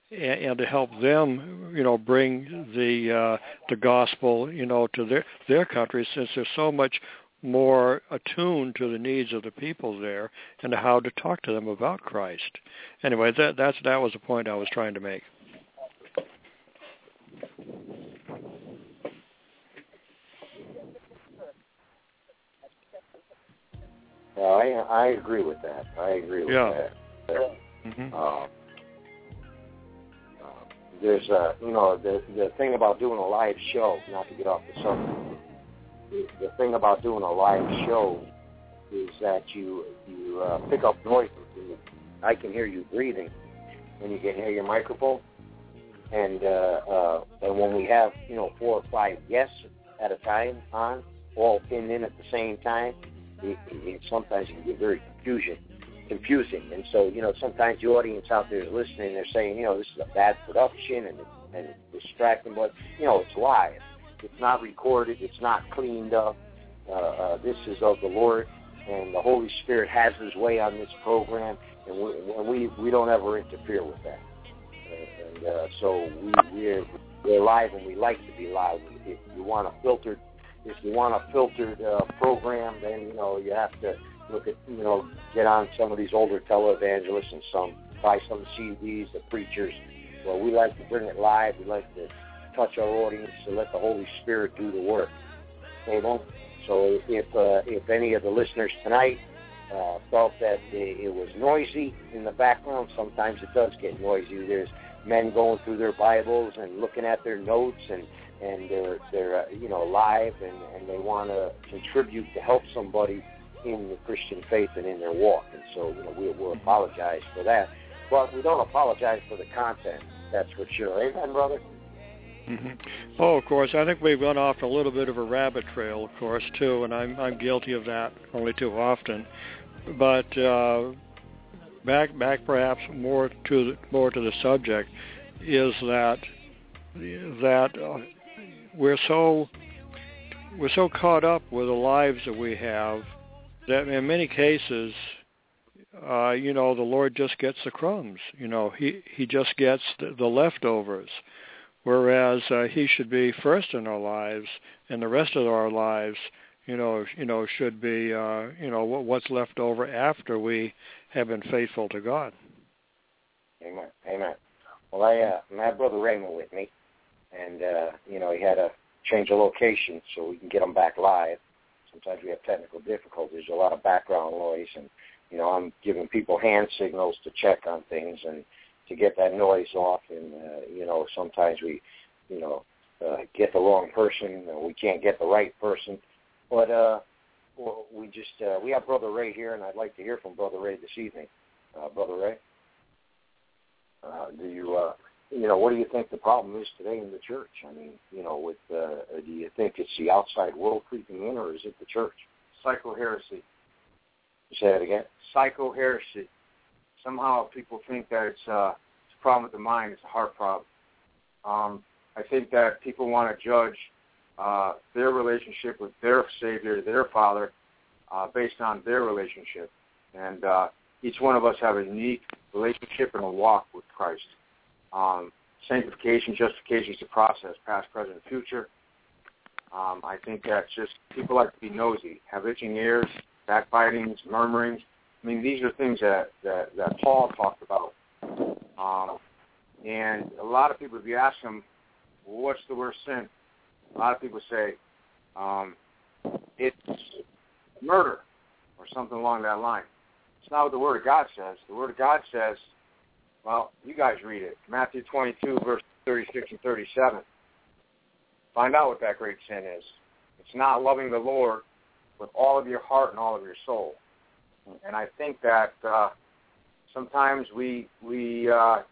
and to help them, bring the gospel, to their country, since there's so much more attuned to the needs of the people there and how to talk to them about Christ. Anyway, that was the point I was trying to make. I agree with that. That. Mm-hmm. There's the thing about doing a live show, not to get off the subject. The thing about doing a live show is that you pick up noises. I can hear you breathing, and you can hear your microphone. And when we have 4 or 5 guests at a time on, all pinned in at the same time, it sometimes can get very confusing. And so sometimes the audience out there is listening. They're saying this is a bad production and it's distracting, but it's live. It's not recorded. It's not cleaned up. This is of the Lord, and the Holy Spirit has His way on this program, and we don't ever interfere with that. And so we're live, and we like to be live. If you want a filtered program, then you have to look at get on some of these older televangelists and buy some CDs, the preachers. Well, we like to bring it live. We like to touch our audience and let the Holy Spirit do the work. Amen. So if any of the listeners tonight felt that it was noisy in the background, sometimes it does get noisy. There's men going through their Bibles and looking at their notes, and they're live, and they want to contribute to help somebody in the Christian faith and in their walk. And so we'll apologize for that, but we don't apologize for the content. That's for sure. Amen, brother. Mm-hmm. Oh, of course. I think we've gone off a little bit of a rabbit trail, of course, too, and I'm guilty of that only too often. But back perhaps more to the subject is that we're so caught up with the lives that we have that in many cases, the Lord just gets the crumbs. He just gets the leftovers. Whereas He should be first in our lives, and the rest of our lives, should be, what's left over after we have been faithful to God. Amen. Amen. Well, I had Brother Raymond with me, and he had to change the location so we can get him back live. Sometimes we have technical difficulties, a lot of background noise, and I'm giving people hand signals to check on things and to get that noise off, and sometimes we get the wrong person, or we can't get the right person, but we have Brother Ray here, and I'd like to hear from Brother Ray this evening. Brother Ray, what do you think the problem is today in the church? I mean, do you think it's the outside world creeping in, or is it the church? Psycho-heresy. Say that again. Psycho-heresy. Somehow people think that it's a problem with the mind. It's a heart problem. I think that people want to judge their relationship with their Savior, their Father, based on their relationship. And each one of us have a unique relationship and a walk with Christ. Sanctification, justification is a process, past, present, and future. I think that just people like to be nosy, have itching ears, backbitings, murmurings. I mean, these are things that Paul talked about. And a lot of people, if you ask them, well, what's the worst sin? A lot of people say it's murder or something along that line. It's not what the Word of God says. The Word of God says, well, you guys read it, Matthew 22, verse 36 and 37. Find out what that great sin is. It's not loving the Lord with all of your heart and all of your soul. And I think that sometimes we lose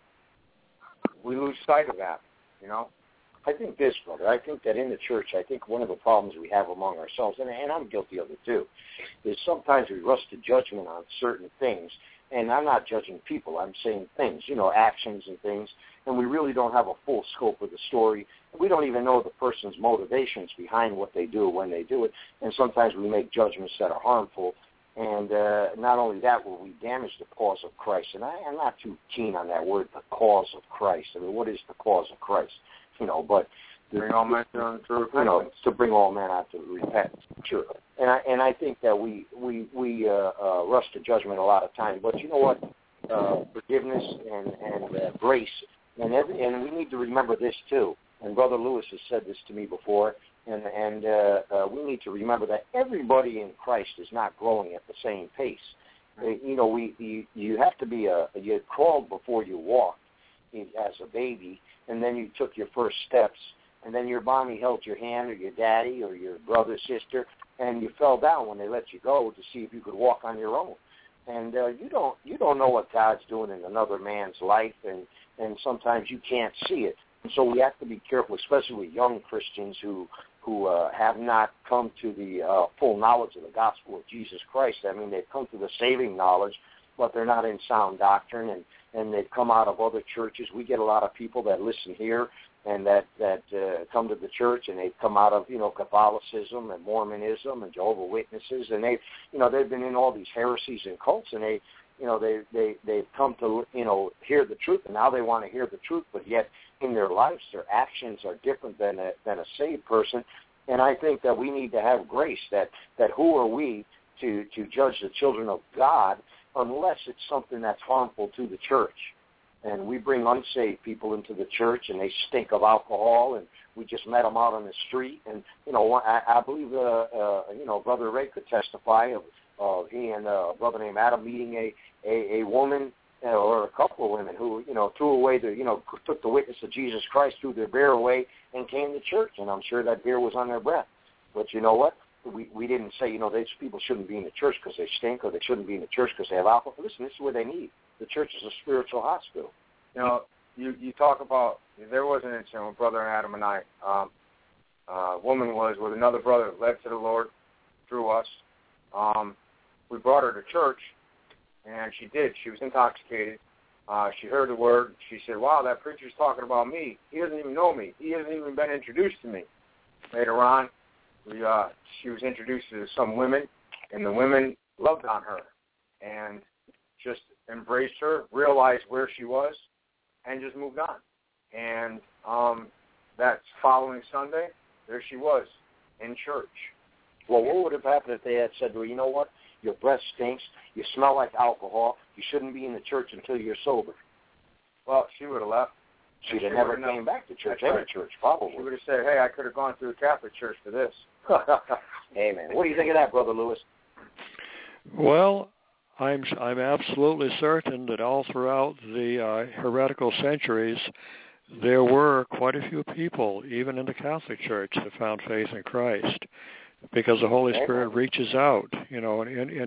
sight of that, I think this, brother. I think that in the church, I think one of the problems we have among ourselves, and I'm guilty of it too, is sometimes we rush to judgment on certain things. And I'm not judging people. I'm saying things, actions and things. And we really don't have a full scope of the story. We don't even know the person's motivations behind what they do when they do it. And sometimes we make judgments that are harmful And not only that, will we damage the cause of Christ? And I'm not too keen on that word, the cause of Christ. I mean, what is the cause of Christ? But bring all men to repentance. To bring all men out to repentance. Sure. And I think that we rush to judgment a lot of time. But you know what? Forgiveness and grace, and we need to remember this too. And Brother Lewis has said this to me before. And we need to remember that everybody in Christ is not growing at the same pace. You have to be you crawled before you walked as a baby, and then you took your first steps, and then your mommy held your hand, or your daddy, or your brother, sister, and you fell down when they let you go to see if you could walk on your own. And you don't know what God's doing in another man's life, and sometimes you can't see it. And so we have to be careful, especially with young Christians who have not come to the full knowledge of the gospel of Jesus Christ. I mean, they've come to the saving knowledge, but they're not in sound doctrine, and they've come out of other churches. We get a lot of people that listen here and that come to the church, and they've come out of Catholicism and Mormonism and Jehovah's Witnesses, and they've been in all these heresies and cults, and they've come to hear the truth, and now they want to hear the truth, but yet in their lives their actions are different than a saved person. And I think that we need to have grace. That who are we to judge the children of God unless it's something that's harmful to the church? And we bring unsaved people into the church, and they stink of alcohol, and we just met them out on the street. And I believe Brother Ray could testify of he and a brother named Adam meeting a woman or a couple of women who threw away took the witness of Jesus Christ, threw their beer away, and came to church. And I'm sure that beer was on their breath. But you know what? We didn't say these people shouldn't be in the church because they stink, or they shouldn't be in the church because they have alcohol. Listen, this is where they need. The church is a spiritual hospital. You talk about, there was an incident with Brother Adam and I. A woman was with another brother, led to the Lord through us. We brought her to church, and she did. She was intoxicated. She heard the word. She said, wow, that preacher's talking about me. He doesn't even know me. He hasn't even been introduced to me. Later on, she was introduced to some women, and the women loved on her and just embraced her, realized where she was, and just moved on. And that following Sunday, there she was in church. Well, what would have happened if they had said to her, you know what, your breath stinks, you smell like alcohol, you shouldn't be in the church until you're sober? Well, she would have left. She'd have never came back to church, any church, probably. She would have said, hey, I could have gone to a Catholic church for this. Amen. What do you think of that, Brother Lewis? Well, I'm absolutely certain that all throughout the heretical centuries, there were quite a few people, even in the Catholic Church, that found faith in Christ, because the Holy Spirit reaches out, in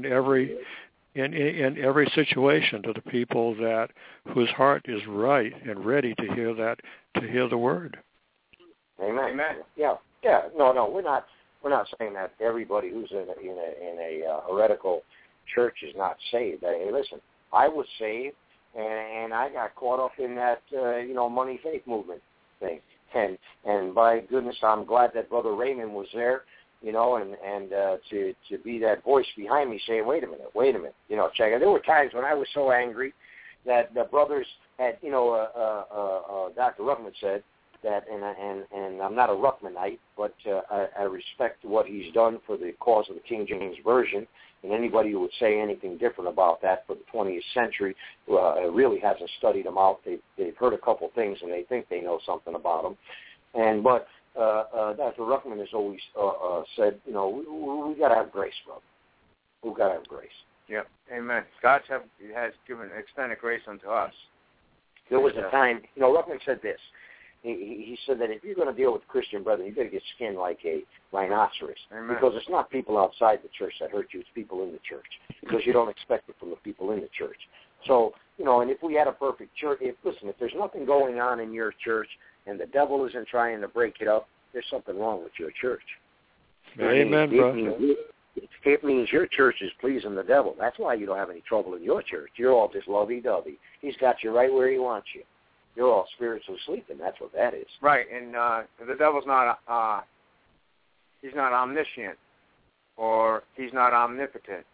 every situation to the people whose heart is right and ready to hear the word. Amen. Yeah. No, we're not saying that everybody who's in a heretical church is not saved. Hey, listen, I was saved, and I got caught up in that money faith movement thing, and by goodness, I'm glad that Brother Raymond was there, and to be that voice behind me saying, wait a minute, check it. There were times when I was so angry that the brothers had, Dr. Ruckman said that, and I'm not a Ruckmanite, but I respect what he's done for the cause of the King James Version, and anybody who would say anything different about that for the 20th century really hasn't studied them out. They've heard a couple things, and they think they know something about them. But Dr. Ruckman has always said, we got to have grace, brother. We've got to have grace. Yep. Amen. God has given extended grace unto us. There was a time, Ruckman said this. He said that if you're going to deal with Christian brethren, you got to get skinned like a rhinoceros. Amen. Because it's not people outside the church that hurt you, it's people in the church. Because you don't expect it from the people in the church. So, and if we had a perfect church, if there's nothing going on in your church and the devil isn't trying to break it up, there's something wrong with your church. Amen, brother. It means your church is pleasing the devil. That's why you don't have any trouble in your church. You're all just lovey-dovey. He's got you right where he wants you. You're all spiritually sleeping. That's what that is. Right, and the devil's not, he's not omniscient, or he's not omnipotent.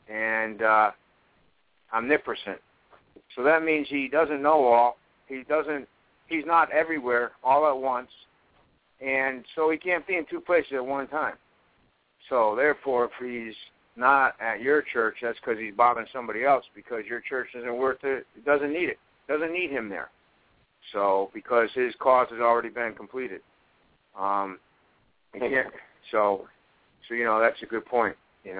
and omnipresent. So that means he doesn't know all. He's not everywhere all at once. And so he can't be in two places at one time. So therefore, if he's not at your church, that's because he's bothering somebody else, because your church isn't worth it. It doesn't need it. Doesn't need him there. So because his cause has already been completed. So that's a good point.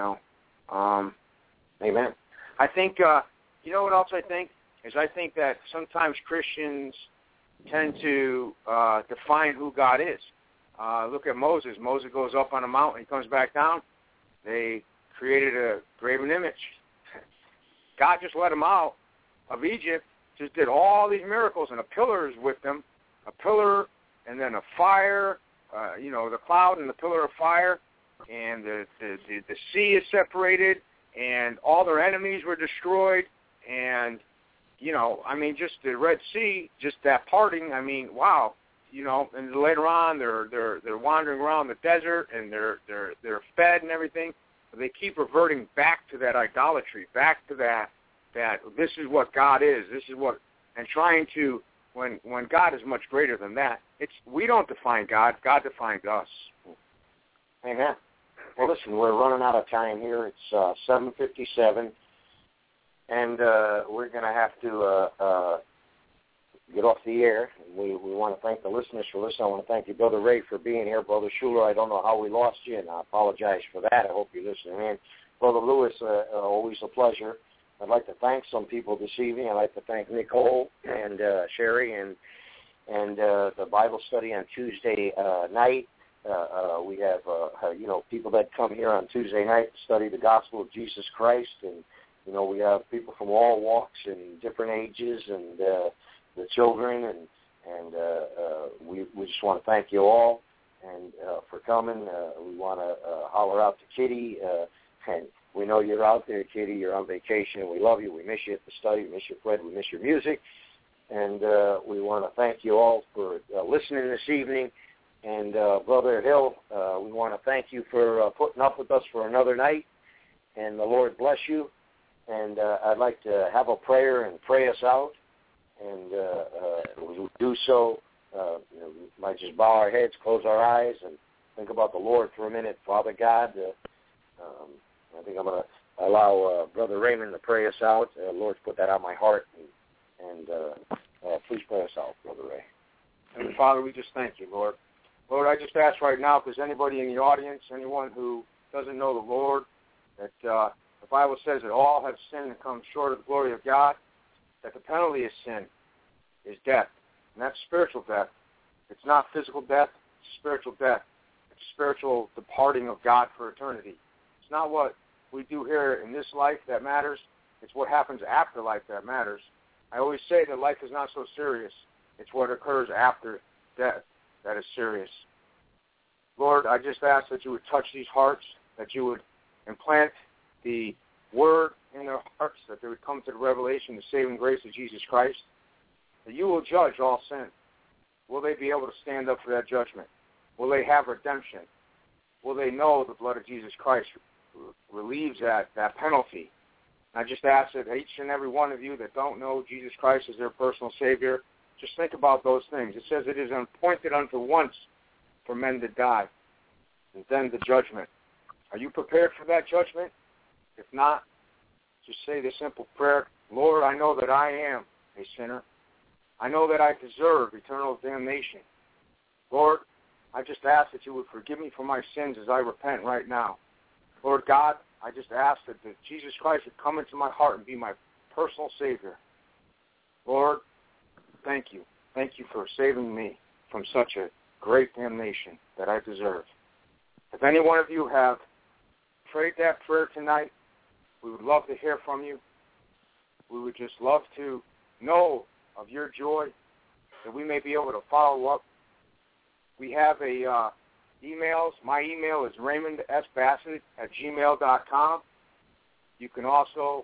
Amen. I think you know what else I think is I think that sometimes Christians tend to define who God is. Look at Moses. Moses goes up on a mountain. He comes back down. They created a graven image. God just let him out of Egypt, just did all these miracles, and a pillar is with them, a pillar and then a fire, the cloud and the pillar of fire, and the sea is separated, and all their enemies were destroyed, and just the Red Sea, just that parting, wow. And later on they're wandering around the desert and they're fed and everything. But they keep reverting back to that idolatry, back to that this is what God is. This is what, and trying to when God is much greater than that. We don't define God. God defines us. Amen. Well, listen, we're running out of time here. It's 7:57, and we're going to have to get off the air. We want to thank the listeners for listening. I want to thank you, Brother Ray, for being here. Brother Schuler, I don't know how we lost you, and I apologize for that. I hope you're listening in. Brother Lewis, always a pleasure. I'd like to thank some people this evening. I'd like to thank Nicole and Sherry and the Bible study on Tuesday night. We have people that come here on Tuesday night to study the gospel of Jesus Christ, and we have people from all walks and different ages, and the children, and we just want to thank you all and for coming. We want to holler out to Kitty, and we know you're out there, Kitty. You're on vacation, and we love you. We miss you at the study. We miss you, Fred. We miss your music, and we want to thank you all for listening this evening. And Brother Hill, we want to thank you for putting up with us for another night, and the Lord bless you. And I'd like to have a prayer and pray us out. And we do so. We might just bow our heads, close our eyes, and think about the Lord for a minute. Father God, I think I'm going to allow Brother Raymond to pray us out. Lord's put that on my heart, and please pray us out, Brother Ray. And Father, we just thank you, Lord. Lord, I just ask right now, if there's anybody in the audience, anyone who doesn't know the Lord, that the Bible says that all have sinned and come short of the glory of God, that the penalty of sin is death, and that's spiritual death. It's not physical death, it's spiritual death. It's spiritual departing of God for eternity. It's not what we do here in this life that matters. It's what happens after life that matters. I always say that life is not so serious. It's what occurs after death that is serious. Lord, I just ask that you would touch these hearts, that you would implant the word in their hearts, that they would come to the revelation, the saving grace of Jesus Christ, that you will judge all sin. Will they be able to stand up for that judgment? Will they have redemption? Will they know the blood of Jesus Christ relieves that penalty? I just ask that each and every one of you that don't know Jesus Christ as their personal Savior, just think about those things. It says it is appointed unto once for men to die, and then the judgment. Are you prepared for that judgment? If not, just say the simple prayer, Lord, I know that I am a sinner. I know that I deserve eternal damnation. Lord, I just ask that you would forgive me for my sins as I repent right now. Lord God, I just ask that Jesus Christ would come into my heart and be my personal Savior. Lord, thank you. Thank you for saving me from such a great damnation that I deserve. If any one of you have prayed that prayer tonight, we would love to hear from you. We would just love to know of your joy, that we may be able to follow up. We have emails. My email is RaymondSBassett@gmail.com. You can also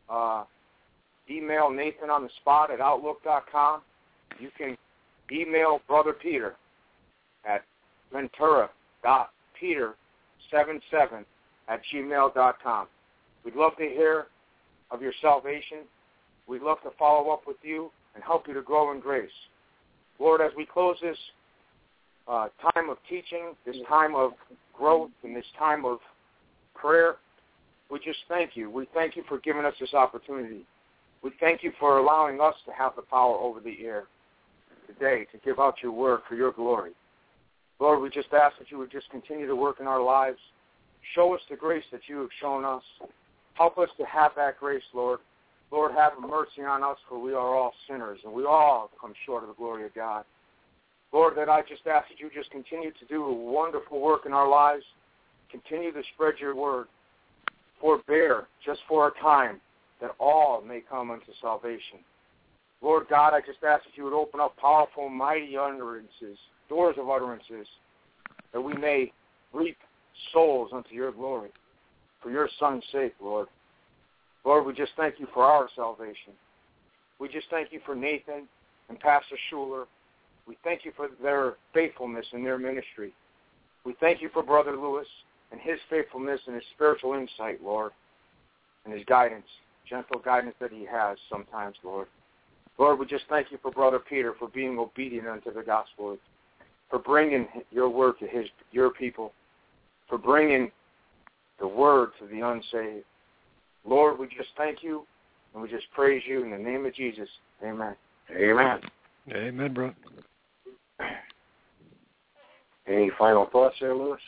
email Nathan on the spot at Outlook.com. You can email Brother Peter at Ventura.Peter77@gmail.com. We'd love to hear of your salvation. We'd love to follow up with you and help you to grow in grace. Lord, as we close this time of teaching, this time of growth, and this time of prayer, we just thank you. We thank you for giving us this opportunity. We thank you for allowing us to have the power over the air today to give out your word for your glory. Lord, we just ask that you would just continue to work in our lives. Show us the grace that you have shown us. Help us to have that grace, Lord. Lord, have mercy on us, for we are all sinners, and we all come short of the glory of God. Lord, that I just ask that you just continue to do a wonderful work in our lives. Continue to spread your word. Forbear just for a time, that all may come unto salvation. Lord God, I just ask that you would open up powerful, mighty utterances, doors of utterances, that we may reap souls unto your glory. For your Son's sake, Lord. Lord, we just thank you for our salvation. We just thank you for Nathan and Pastor Schuler. We thank you for their faithfulness in their ministry. We thank you for Brother Lewis and his faithfulness and his spiritual insight, Lord, and his guidance, gentle guidance that he has sometimes, Lord. Lord, we just thank you for Brother Peter for being obedient unto the gospel, for bringing your word to your people, for bringing the word to the unsaved. Lord, we just thank you, and we just praise you in the name of Jesus. Amen. Amen. Amen, bro. Any final thoughts there, Lewis?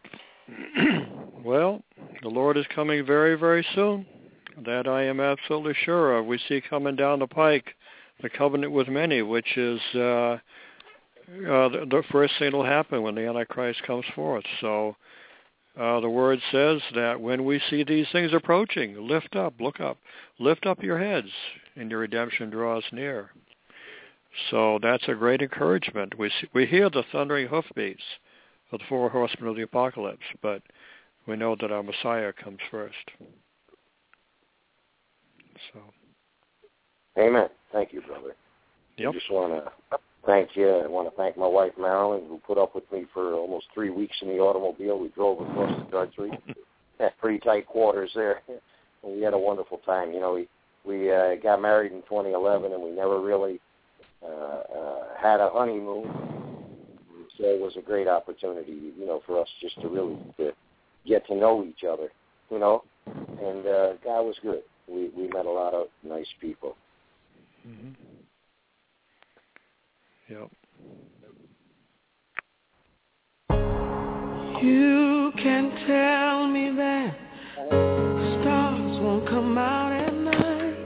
Well, the Lord is coming very, very soon. That I am absolutely sure of. We see coming down the pike the covenant with many, which is the first thing that will happen when the Antichrist comes forth. So the word says that when we see these things approaching, lift up, look up, lift up your heads, and your redemption draws near. So that's a great encouragement. We hear the thundering hoofbeats of the four horsemen of the apocalypse, but we know that our Messiah comes first. So, amen. Thank you, brother. Yep. I just want to thank you. I want to thank my wife, Marilyn, who put up with me for almost 3 weeks in the automobile. We drove across the country. Had pretty tight quarters there. And we had a wonderful time. You know, we got married in 2011, and we never really had a honeymoon. So it was a great opportunity, you know, for us just to really get to know each other, you know. And God was good. We met a lot of nice people. Mm-hmm. Yep. You can tell me that stars won't come out at night.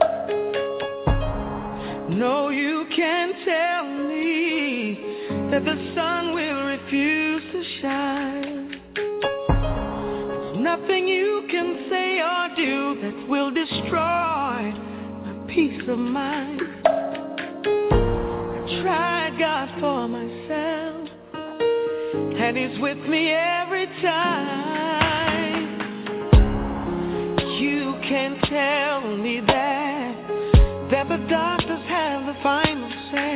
No, you can tell me that the sun will refuse to shine. There's nothing you can say or do that will destroy my peace of mind. I tried God for myself, and He's with me every time. You can tell me that the doctors have the final say.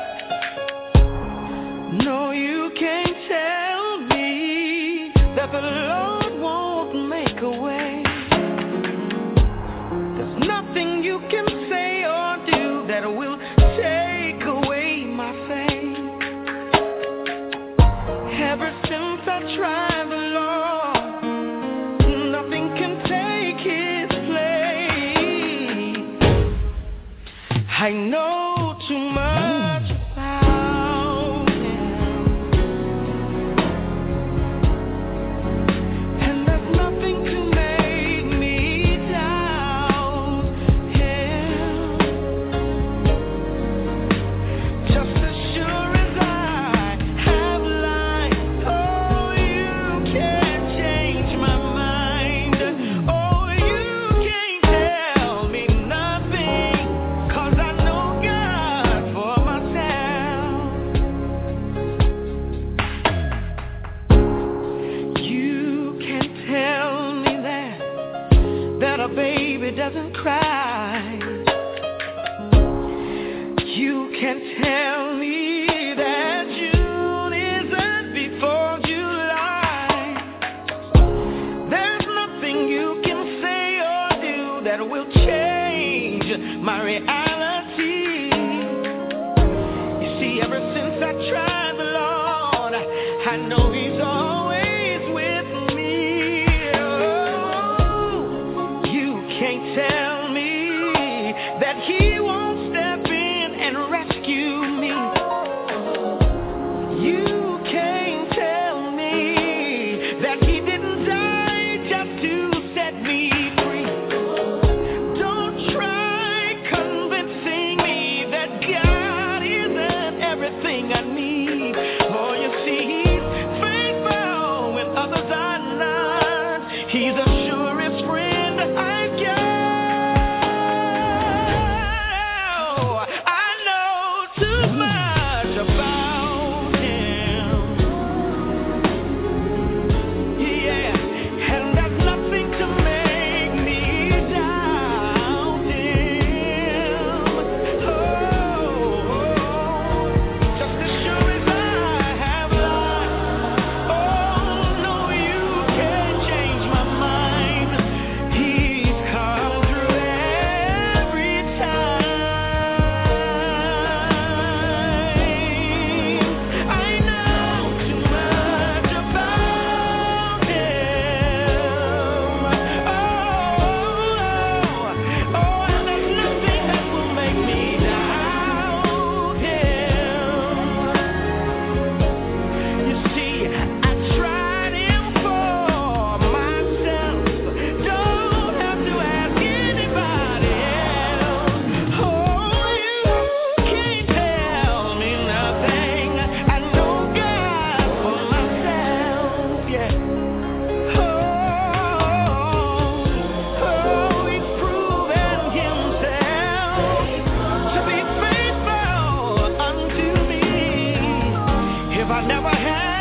No, you can't tell me that the Lord won't make a way. There's nothing you can say or do that will take away my faith. Ever since I tried the Lord, nothing can take His place. I know too much about Him, and there's nothing to make me doubt Him. Just as sure as I have life, oh, you can't change my mind. Oh, you can't tell me nothing, 'cause I know God for myself. You can tell me that a baby doesn't cry. You can tell me that June isn't before July. There's nothing you can say or if I never had